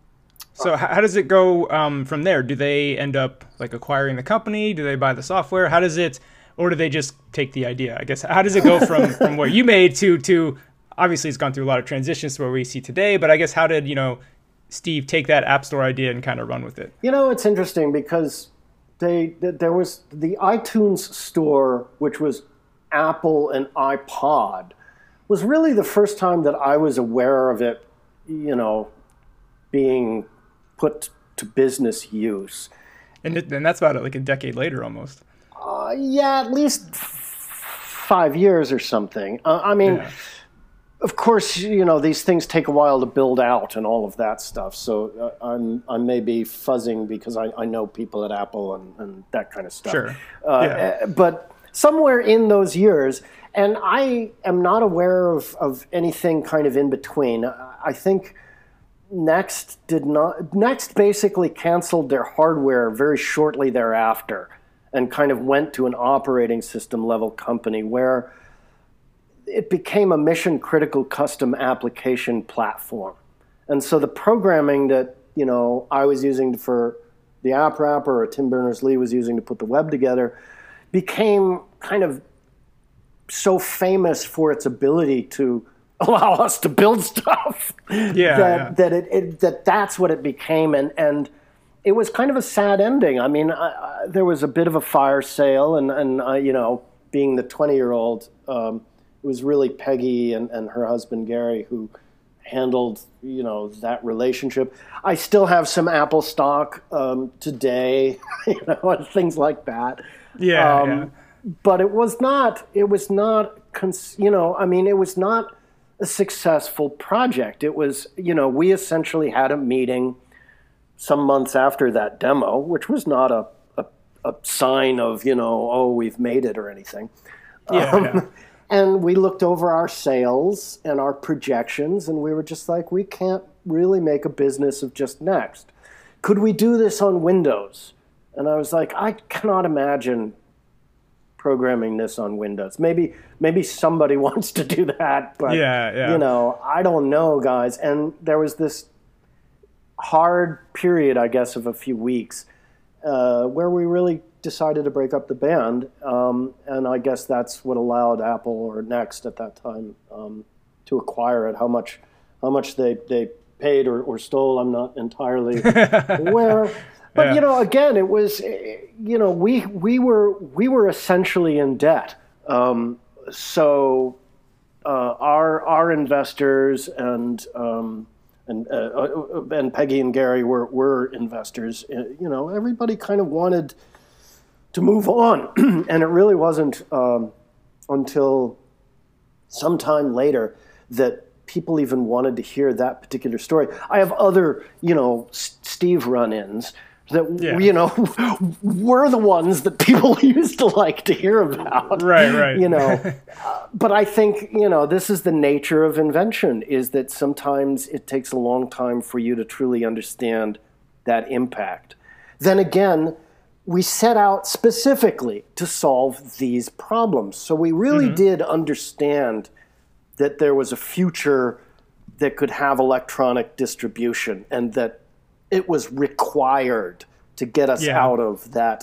so how does it go um, from there? Do they end up like acquiring the company? Do they buy the software? How does it, or do they just take the idea? I guess, how does it go from, from what you made to, to, obviously it's gone through a lot of transitions to where we see today, but I guess how did, you know, Steve take that App Store idea and kind of run with it? You know, it's interesting because they, there was the iTunes Store, which was Apple and iPod, was really the first time that I was aware of it, you know, being put to business use. And, it, and that's about like a decade later almost. Uh, yeah, at least f- five years or something. Uh, I mean, yeah. Of course, you know, these things take a while to build out and all of that stuff. So uh, I'm, I may be fuzzing because I, I know people at Apple and, and that kind of stuff. Sure. Uh, yeah. But somewhere in those years, and I am not aware of, of anything kind of in between. I think Next did not. Next basically canceled their hardware very shortly thereafter, and kind of went to an operating system level company where it became a mission critical custom application platform. And so the programming that, you know, I was using for the app wrapper, or Tim Berners-Lee was using to put the web together, became kind of so famous for its ability to allow us to build stuff. Yeah, that yeah. that it, it that that's what it became, and and it was kind of a sad ending. I mean, I, I, there was a bit of a fire sale, and and uh, you know, being the twenty-year-old, um, it was really Peggy and, and her husband Gary who handled, you know, that relationship. I still have some Apple stock um, today, you know, and things like that. Yeah, um, yeah. But it was not. It was not. Cons- you know, I mean, it was not a successful project. It was, you know, we essentially had a meeting some months after that demo, which was not a, a, a sign of, you know, oh, we've made it or anything. Yeah, um, yeah. And we looked over our sales and our projections, and we were just like, we can't really make a business of just Next. Could we do this on Windows? And I was like, I cannot imagine programming this on Windows. Maybe maybe somebody wants to do that, but yeah, yeah. you know, I don't know, guys. And there was this hard period, I guess, of a few weeks uh, where we really decided to break up the band, um, and I guess that's what allowed Apple or Next at that time um, to acquire it. How much, how much they they paid or, or stole, I'm not entirely aware. But yeah. you know, again, it was, you know, we we were we were essentially in debt. Um, so uh, our our investors and um, and uh, and Peggy and Gary were were investors. You know, everybody kind of wanted to move on, and it really wasn't um, until sometime later that people even wanted to hear that particular story. I have other, you know, S- Steve run-ins that, yeah. you know, were the ones that people used to like to hear about. Right, right. You know, uh, but I think, you know, this is the nature of invention, is that sometimes it takes a long time for you to truly understand that impact. Then again, we set out specifically to solve these problems. So we really mm-hmm. did understand that there was a future that could have electronic distribution, and that it was required to get us yeah. out of that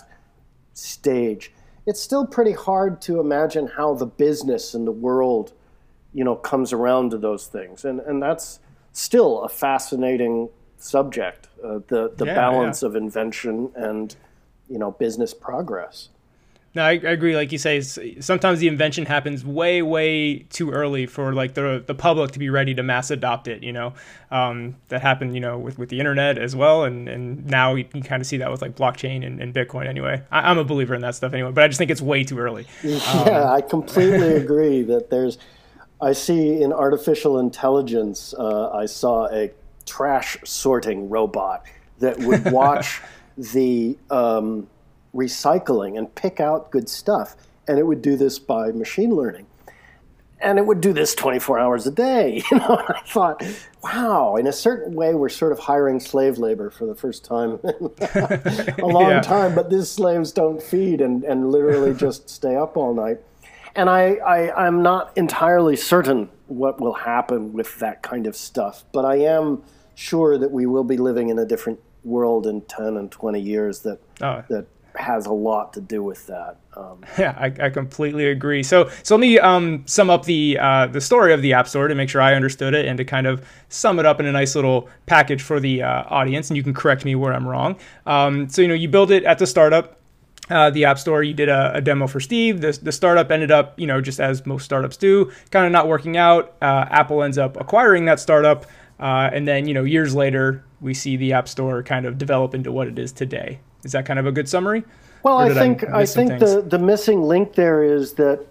stage. It's still pretty hard to imagine how the business and the world, you know, comes around to those things. And and that's still a fascinating subject, uh, the, the yeah, balance yeah. of invention and, you know, business progress. No, I, I agree. Like you say, sometimes the invention happens way, way too early for like the the public to be ready to mass adopt it. You know, um, that happened, you know, with, with the internet as well, and and now you can kind of see that with like blockchain and, and Bitcoin. Anyway, I, I'm a believer in that stuff anyway, but I just think it's way too early. Yeah, um, I completely agree that there's. I see in artificial intelligence, uh, I saw a trash sorting robot that would watch the um, recycling and pick out good stuff. And it would do this by machine learning. And it would do this twenty-four hours a day. You know, I thought, wow, in a certain way, we're sort of hiring slave labor for the first time in a long yeah. time. But these slaves don't feed and, and literally just stay up all night. And I, I, I'm not entirely certain what will happen with that kind of stuff. But I am sure that we will be living in a different world in ten and twenty years that oh. that has a lot to do with that. Um, yeah, I, I completely agree. So so let me um, sum up the uh, the story of the App Store to make sure I understood it and to kind of sum it up in a nice little package for the uh, audience, and you can correct me where I'm wrong. Um, so, you know, you build it at the startup, uh, the App Store. You did a, a demo for Steve. The, the startup ended up, you know, just as most startups do, kind of not working out. Uh, Apple ends up acquiring that startup. Uh, and then, you know, years later, we see the App Store kind of develop into what it is today. Is that kind of a good summary? Well, I think I, I think the, the missing link there is that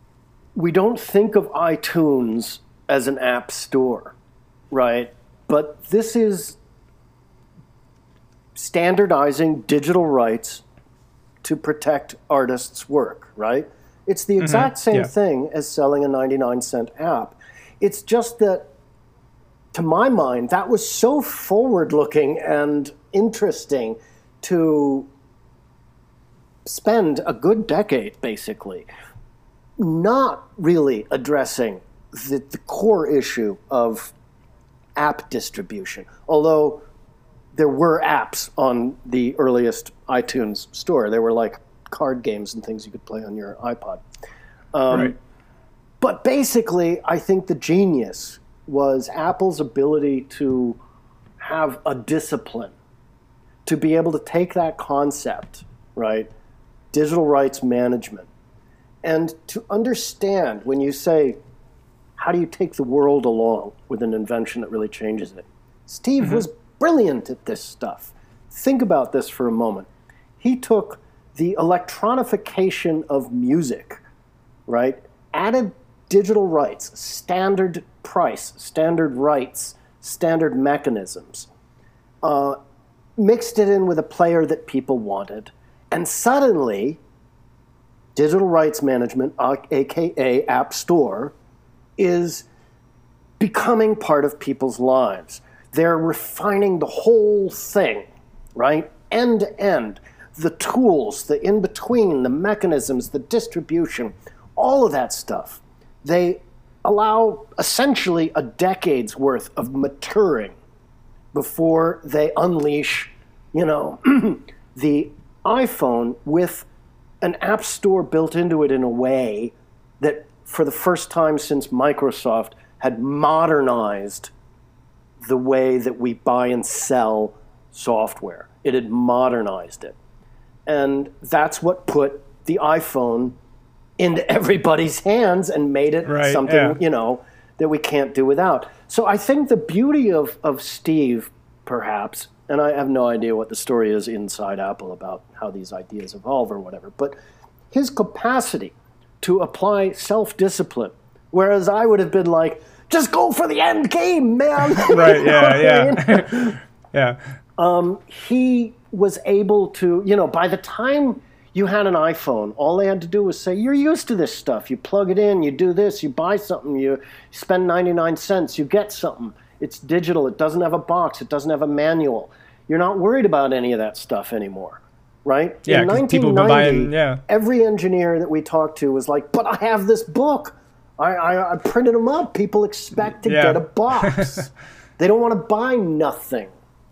we don't think of iTunes as an app store, right? But this is standardizing digital rights to protect artists' work, right? It's the exact mm-hmm. same yeah. thing as selling a ninety-nine cent app. It's just that, to my mind, that was so forward-looking and interesting to spend a good decade, basically, not really addressing the, the core issue of app distribution. Although there were apps on the earliest iTunes store. There were like card games and things you could play on your iPod. Um, right. But basically, I think the genius was Apple's ability to have a discipline, to be able to take that concept, right, digital rights management, and to understand when you say, how do you take the world along with an invention that really changes it? Steve mm-hmm. was brilliant at this stuff. Think about this for a moment. He took the electronification of music, right, added digital rights, standard price, standard rights, standard mechanisms, uh, mixed it in with a player that people wanted, and suddenly digital rights management, aka App Store, is becoming part of people's lives. They're refining the whole thing, right? End to end. The tools, the in-between, the mechanisms, the distribution, all of that stuff. They allow essentially a decade's worth of maturing before they unleash, you know, the iPhone with an app store built into it in a way that for the first time since Microsoft had modernized the way that we buy and sell software. It had modernized it. And that's what put the iPhone into everybody's hands and made it right, something, yeah. you know, that we can't do without. So I think the beauty of, of Steve, perhaps, and I have no idea what the story is inside Apple about how these ideas evolve or whatever, but his capacity to apply self-discipline, whereas I would have been like, just go for the end game, man. Right, yeah, yeah. yeah. Um, he was able to, you know, by the time you had an iPhone, all they had to do was say, you're used to this stuff. You plug it in, you do this, you buy something, you spend ninety-nine cents, you get something. It's digital, it doesn't have a box, it doesn't have a manual. You're not worried about any of that stuff anymore, right? Yeah, because people have been buying, yeah. Every engineer that we talked to was like, but I have this book. I, I, I printed them up. People expect to yeah. get a box. They don't want to buy nothing.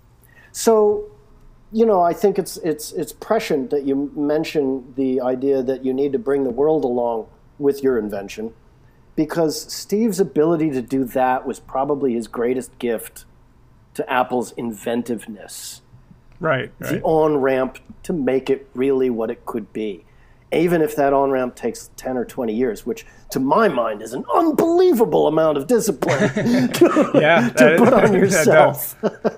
So, you know, I think it's it's it's prescient that you mention the idea that you need to bring the world along with your invention, because Steve's ability to do that was probably his greatest gift to Apple's inventiveness. Right, right. The on-ramp to make it really what it could be. Even if that on-ramp takes ten or twenty years, which to my mind is an unbelievable amount of discipline to, yeah, to put on yourself.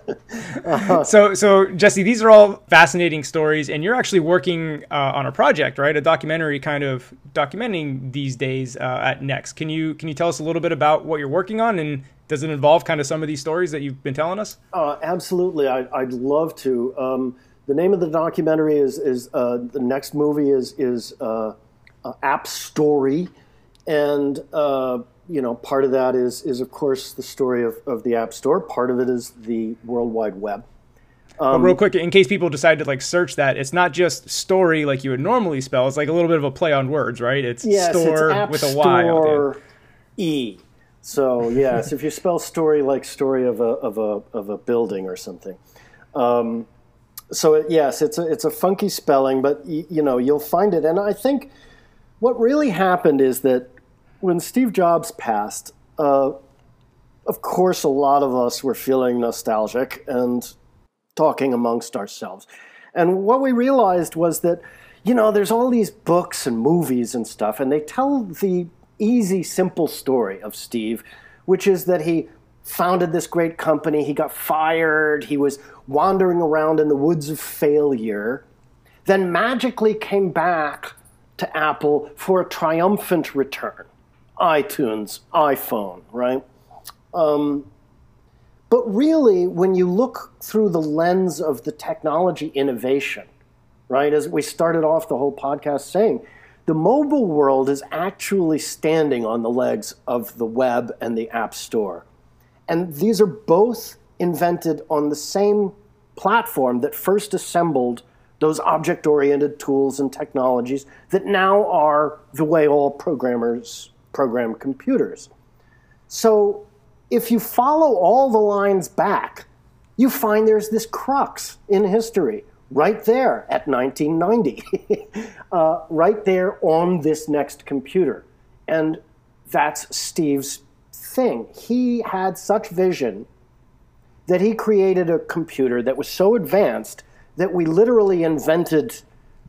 uh, so, so Jesse, these are all fascinating stories, and you're actually working uh, on a project, right? A documentary kind of documenting these days uh, at Next. Can you, can you tell us a little bit about what you're working on, and does it involve kind of some of these stories that you've been telling us? Uh, absolutely. I, I'd love to. Um, The name of the documentary is is uh, the next movie is is uh, uh, App Story, and uh, you know, part of that is is of course the story of, of the App Store. Part of it is the World Wide Web. Um, but real quick, in case people decide to like search that, it's not just story like you would normally spell. It's like a little bit of a play on words, right? It's yes, store it's App with a Y. Store E. So yes, if you spell story like story of a of a of a building or something. Um, So yes, it's a it's a funky spelling, but y- you know you'll find it. And I think what really happened is that when Steve Jobs passed, uh, of course, a lot of us were feeling nostalgic and talking amongst ourselves. And what we realized was that, you know, there's all these books and movies and stuff, and they tell the easy, simple story of Steve, which is that he founded this great company, he got fired, he was wandering around in the woods of failure, then magically came back to Apple for a triumphant return. iTunes, iPhone, right? Um, but really, when you look through the lens of the technology innovation, right, as we started off the whole podcast saying, the mobile world is actually standing on the legs of the web and the App Store. And these are both invented on the same platform that first assembled those object-oriented tools and technologies that now are the way all programmers program computers. So if you follow all the lines back, you find there's this crux in history right there at nineteen ninety, uh, right there on this next computer. And that's Steve's thing. He had such vision that he created a computer that was so advanced that we literally invented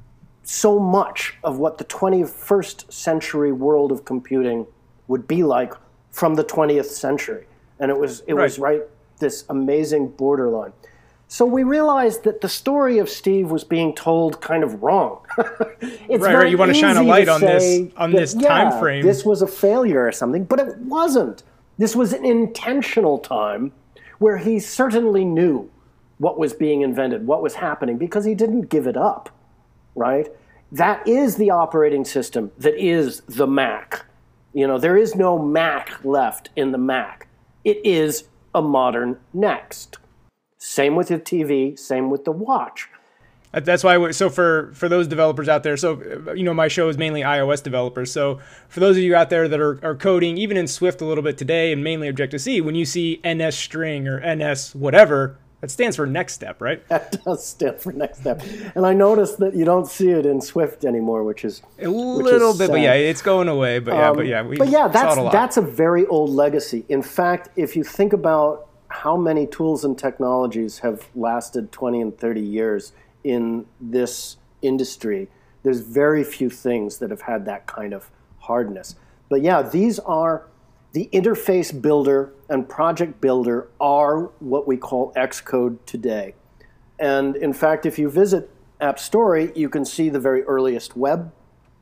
so much of what the twenty-first century world of computing would be like from the twentieth century. And it was it right. was right this amazing borderline. So we realized that the story of Steve was being told kind of wrong. It's right, right. You want to shine a light on this on that, this yeah, time frame. This was a failure or something, but it wasn't. This was an intentional time where he certainly knew what was being invented, what was happening, because he didn't give it up, right? That is the operating system that is the Mac. You know, there is no Mac left in the Mac. It is a modern Next. Same with the T V, same with the watch. That's why, so for, for those developers out there, so, you know, my show is mainly iOS developers. So for those of you out there that are, are coding, even in Swift a little bit today and mainly Objective-C, when you see N S string or N S whatever, that stands for next step, right? That does stand for next step. And I noticed that you don't see it in Swift anymore, which is a little bit, sad. But yeah, it's going away. But yeah, um, but yeah, we but yeah, that's saw it a lot. That's a very old legacy. In fact, if you think about how many tools and technologies have lasted twenty and thirty years in this industry, there's very few things that have had that kind of hardness. But yeah, these are the interface builder and project builder are what we call Xcode today. And in fact, if you visit App Story, you can see the very earliest web.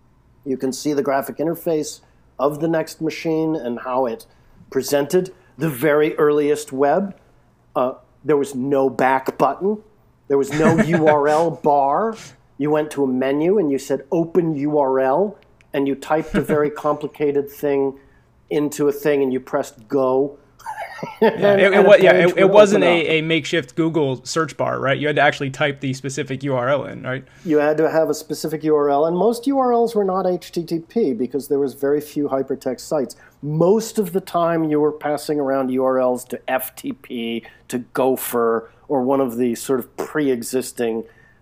You can see the graphic interface of the Next machine and how it presented the very earliest web. Uh, there was no back button. There was no U R L bar. You went to a menu and you said open U R L, and you typed a very complicated thing into a thing and you pressed go. Yeah, and, it, it, yeah, it, it wasn't a, a makeshift Google search bar, right? You had to actually type the specific U R L in, right? You had to have a specific U R L, and most U R Ls were not H T T P because there was very few hypertext sites. Most of the time you were passing around U R Ls to F T P, to Gopher, or one of the sort of pre-existing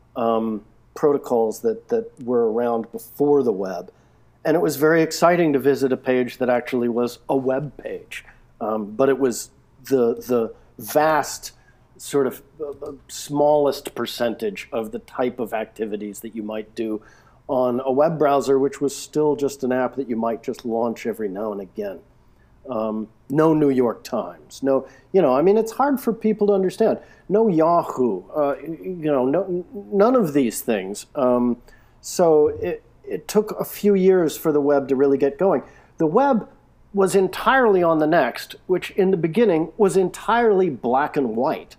um, protocols that, that were around before the web. And it was very exciting to visit a page that actually was a web page. Um, but it was the the vast sort of uh, smallest percentage of the type of activities that you might do on a web browser, which was still just an app that you might just launch every now and again. Um, no New York Times, no, you know, I mean, it's hard for people to understand. No Yahoo, uh, you know, no, none of these things. Um, so it, it took a few years for the web to really get going. The web was entirely on the Next, which in the beginning was entirely black and white.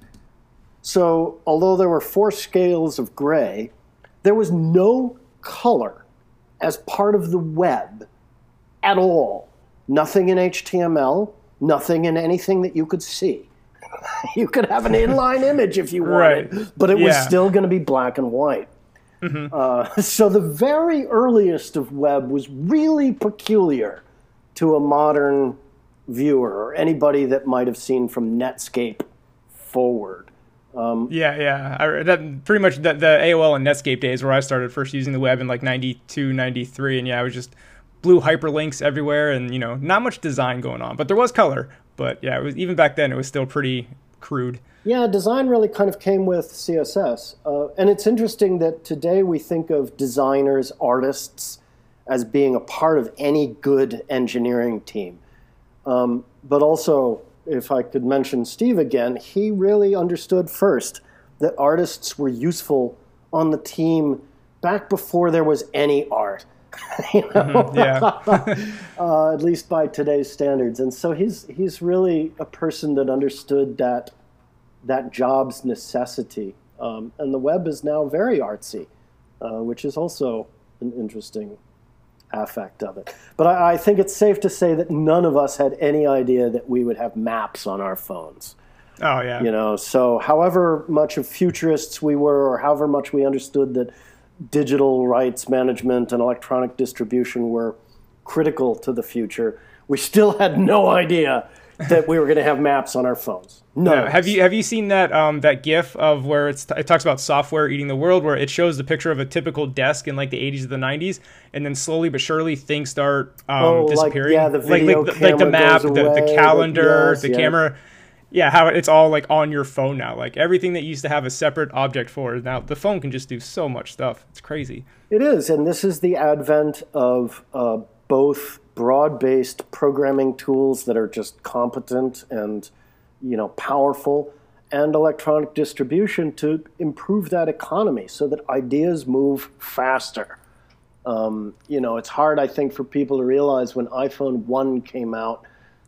So although there were four scales of gray, there was no color as part of the web at all. Nothing in H T M L, nothing in anything that you could see. You could have an inline image if you wanted, right. But it yeah. was still going to be black and white. Mm-hmm. uh, so the very earliest of web was really peculiar to a modern viewer or anybody that might have seen from Netscape forward. Um, yeah, yeah. I, that pretty much the, the A O L and Netscape days where I started first using the web in like ninety-two, ninety-three, and yeah, I was just blue hyperlinks everywhere, and you know, not much design going on, but there was color. But yeah, it was, even back then, it was still pretty crude. Yeah, design really kind of came with C S S, uh, and it's interesting that today we think of designers, artists, as being a part of any good engineering team. Um, but also, if I could mention Steve again, he really understood first that artists were useful on the team back before there was any art, you know? Mm-hmm, yeah. uh, at least by today's standards. And so he's, he's really a person that understood that, that job's necessity. Um, and the web is now very artsy, uh, which is also an interesting affect of it. But I, I think it's safe to say that none of us had any idea that we would have maps on our phones. Oh, yeah. You know, so however much of futurists we were, or however much we understood that digital rights management and electronic distribution were critical to the future, we still had no idea that we were going to have maps on our phones. No. Yeah. Have you have you seen that um, that GIF of where it's it talks about software eating the world, where it shows the picture of a typical desk in like the eighties or the nineties, and then slowly but surely things start um, oh, disappearing. Like, yeah, the video like, like, the, like the map, the, the calendar, yes, the yeah. camera. Yeah, how it's all like on your phone now. Like everything that used to have a separate object for, now the phone can just do so much stuff. It's crazy. It is, and this is the advent of uh, both broad-based programming tools that are just competent and, you know, powerful, and electronic distribution to improve that economy so that ideas move faster. Um, you know, it's hard, I think, for people to realize when iPhone one came out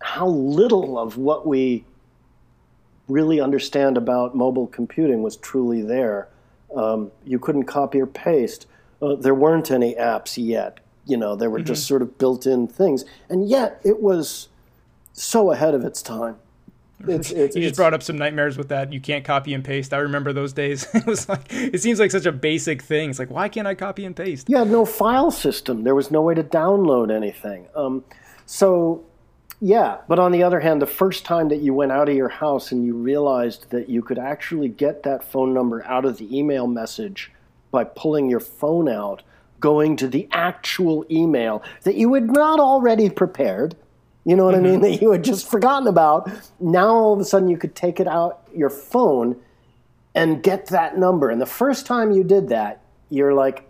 how little of what we really understand about mobile computing was truly there. Um, you couldn't copy or paste. Uh, there weren't any apps yet. You know, they were mm-hmm. just sort of built-in things. And yet it was so ahead of its time. It's, it's, you just it's, brought up some nightmares with that. You can't copy and paste. I remember those days. It was like, it seems like such a basic thing. It's like, why can't I copy and paste? You had no file system. There was no way to download anything. Um, so, yeah. But on the other hand, the first time that you went out of your house and you realized that you could actually get that phone number out of the email message by pulling your phone out, going to the actual email that you had not already prepared, you know what mm-hmm. I mean, that you had just forgotten about. Now all of a sudden you could take it out your phone and get that number. And the first time you did that, you're like,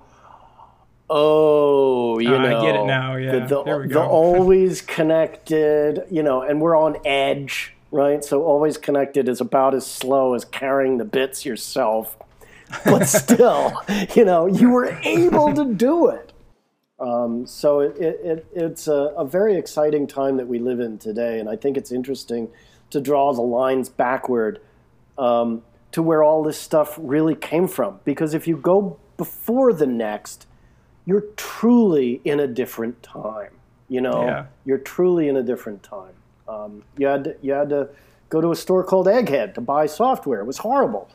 oh, you uh, know. I get it now, yeah. The, the, there we go. the always connected, you know, and we're on edge, right? So always connected is about as slow as carrying the bits yourself. But still, you know, you were able to do it. Um, so it, it, it's a, a very exciting time that we live in today, and I think it's interesting to draw the lines backward um, to where all this stuff really came from. Because if you go before the next, you're truly in a different time. You know, yeah. You're truly in a different time. Um, you had to, you had to go to a store called Egghead to buy software. It was horrible.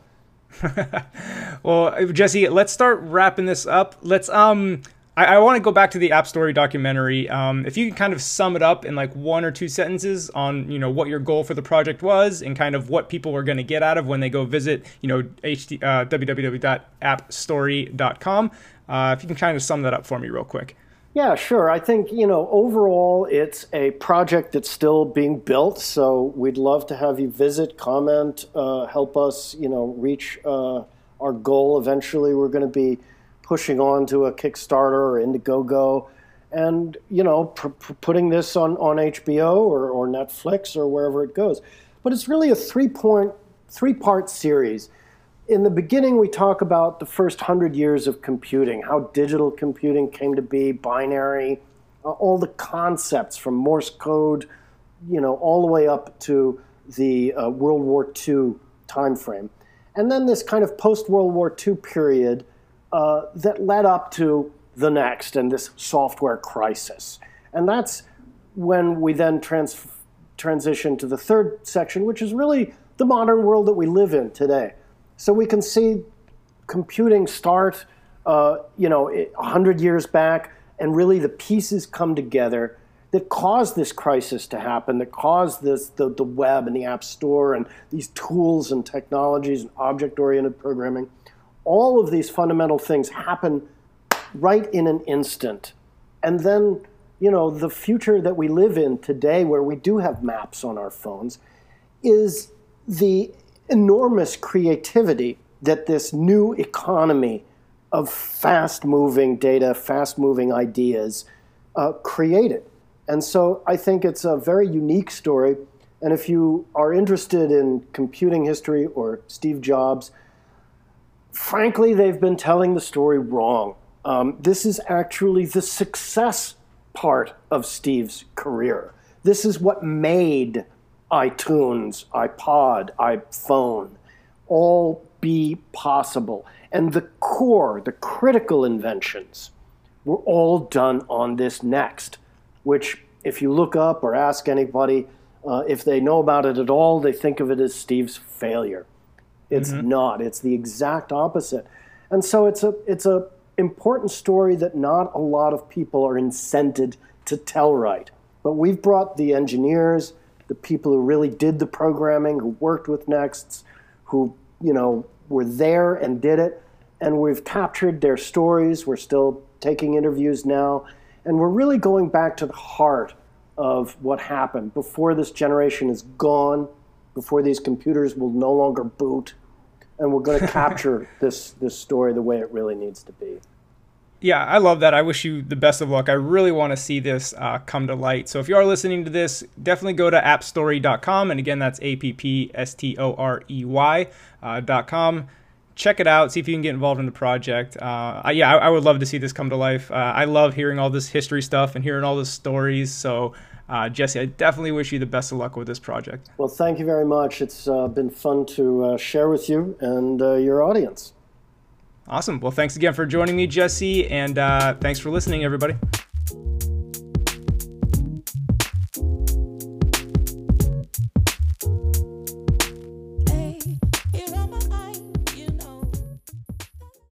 Well, Jesse, let's start wrapping this up. Let's um. I, I want to go back to the App Story documentary. Um, if you can kind of sum it up in like one or two sentences on, you know, what your goal for the project was and kind of what people are going to get out of when they go visit, you know, H D, uh, w w w dot app story dot com. Uh, if you can kind of sum that up for me real quick. Yeah, sure. I think, you know, overall, it's a project that's still being built. So we'd love to have you visit, comment, uh, help us, you know, reach uh, our goal. Eventually, we're going to be pushing on to a Kickstarter or Indiegogo and, you know, pr- pr- putting this on, on H B O or, or Netflix or wherever it goes. But it's really a three-point, three-part series. In the beginning, we talk about the first hundred years of computing, how digital computing came to be, binary, uh, all the concepts from Morse code, you know, all the way up to the uh, World War Two timeframe. And then this kind of post-World War Two period uh, that led up to the next and this software crisis. And that's when we then trans- transition to the third section, which is really the modern world that we live in today. So we can see computing start, uh, you know, a hundred years back, and really the pieces come together that caused this crisis to happen, that caused this the, the web and the App Store and these tools and technologies and object-oriented programming. All of these fundamental things happen right in an instant. And then, you know, the future that we live in today, where we do have maps on our phones, is the enormous creativity that this new economy of fast-moving data, fast-moving ideas uh, created. And so I think it's a very unique story. And if you are interested in computing history or Steve Jobs, frankly, they've been telling the story wrong. Um, this is actually the success part of Steve's career. This is what made iTunes, iPod, iPhone, all be possible. And the core, the critical inventions were all done on this Next, which if you look up or ask anybody, uh, if they know about it at all, they think of it as Steve's failure. It's mm-hmm. not. It's the exact opposite. And so it's a it's a important story that not a lot of people are incented to tell right. But we've brought the engineers, the people who really did the programming, who worked with Nexts, who, you know, were there and did it. And we've captured their stories. We're still taking interviews now. And we're really going back to the heart of what happened before this generation is gone, before these computers will no longer boot. And we're going to capture this, this story the way it really needs to be. Yeah, I love that. I wish you the best of luck. I really want to see this uh, come to light. So if you are listening to this, definitely go to app story dot com. And again, that's A P P S T O R E Y uh, dot com. Check it out. See if you can get involved in the project. Uh, I, yeah, I, I would love to see this come to life. Uh, I love hearing all this history stuff and hearing all the stories. So uh, Jesse, I definitely wish you the best of luck with this project. Well, thank you very much. It's uh, been fun to uh, share with you and uh, your audience. Awesome. Well, thanks again for joining me, Jesse, and uh, thanks for listening, everybody.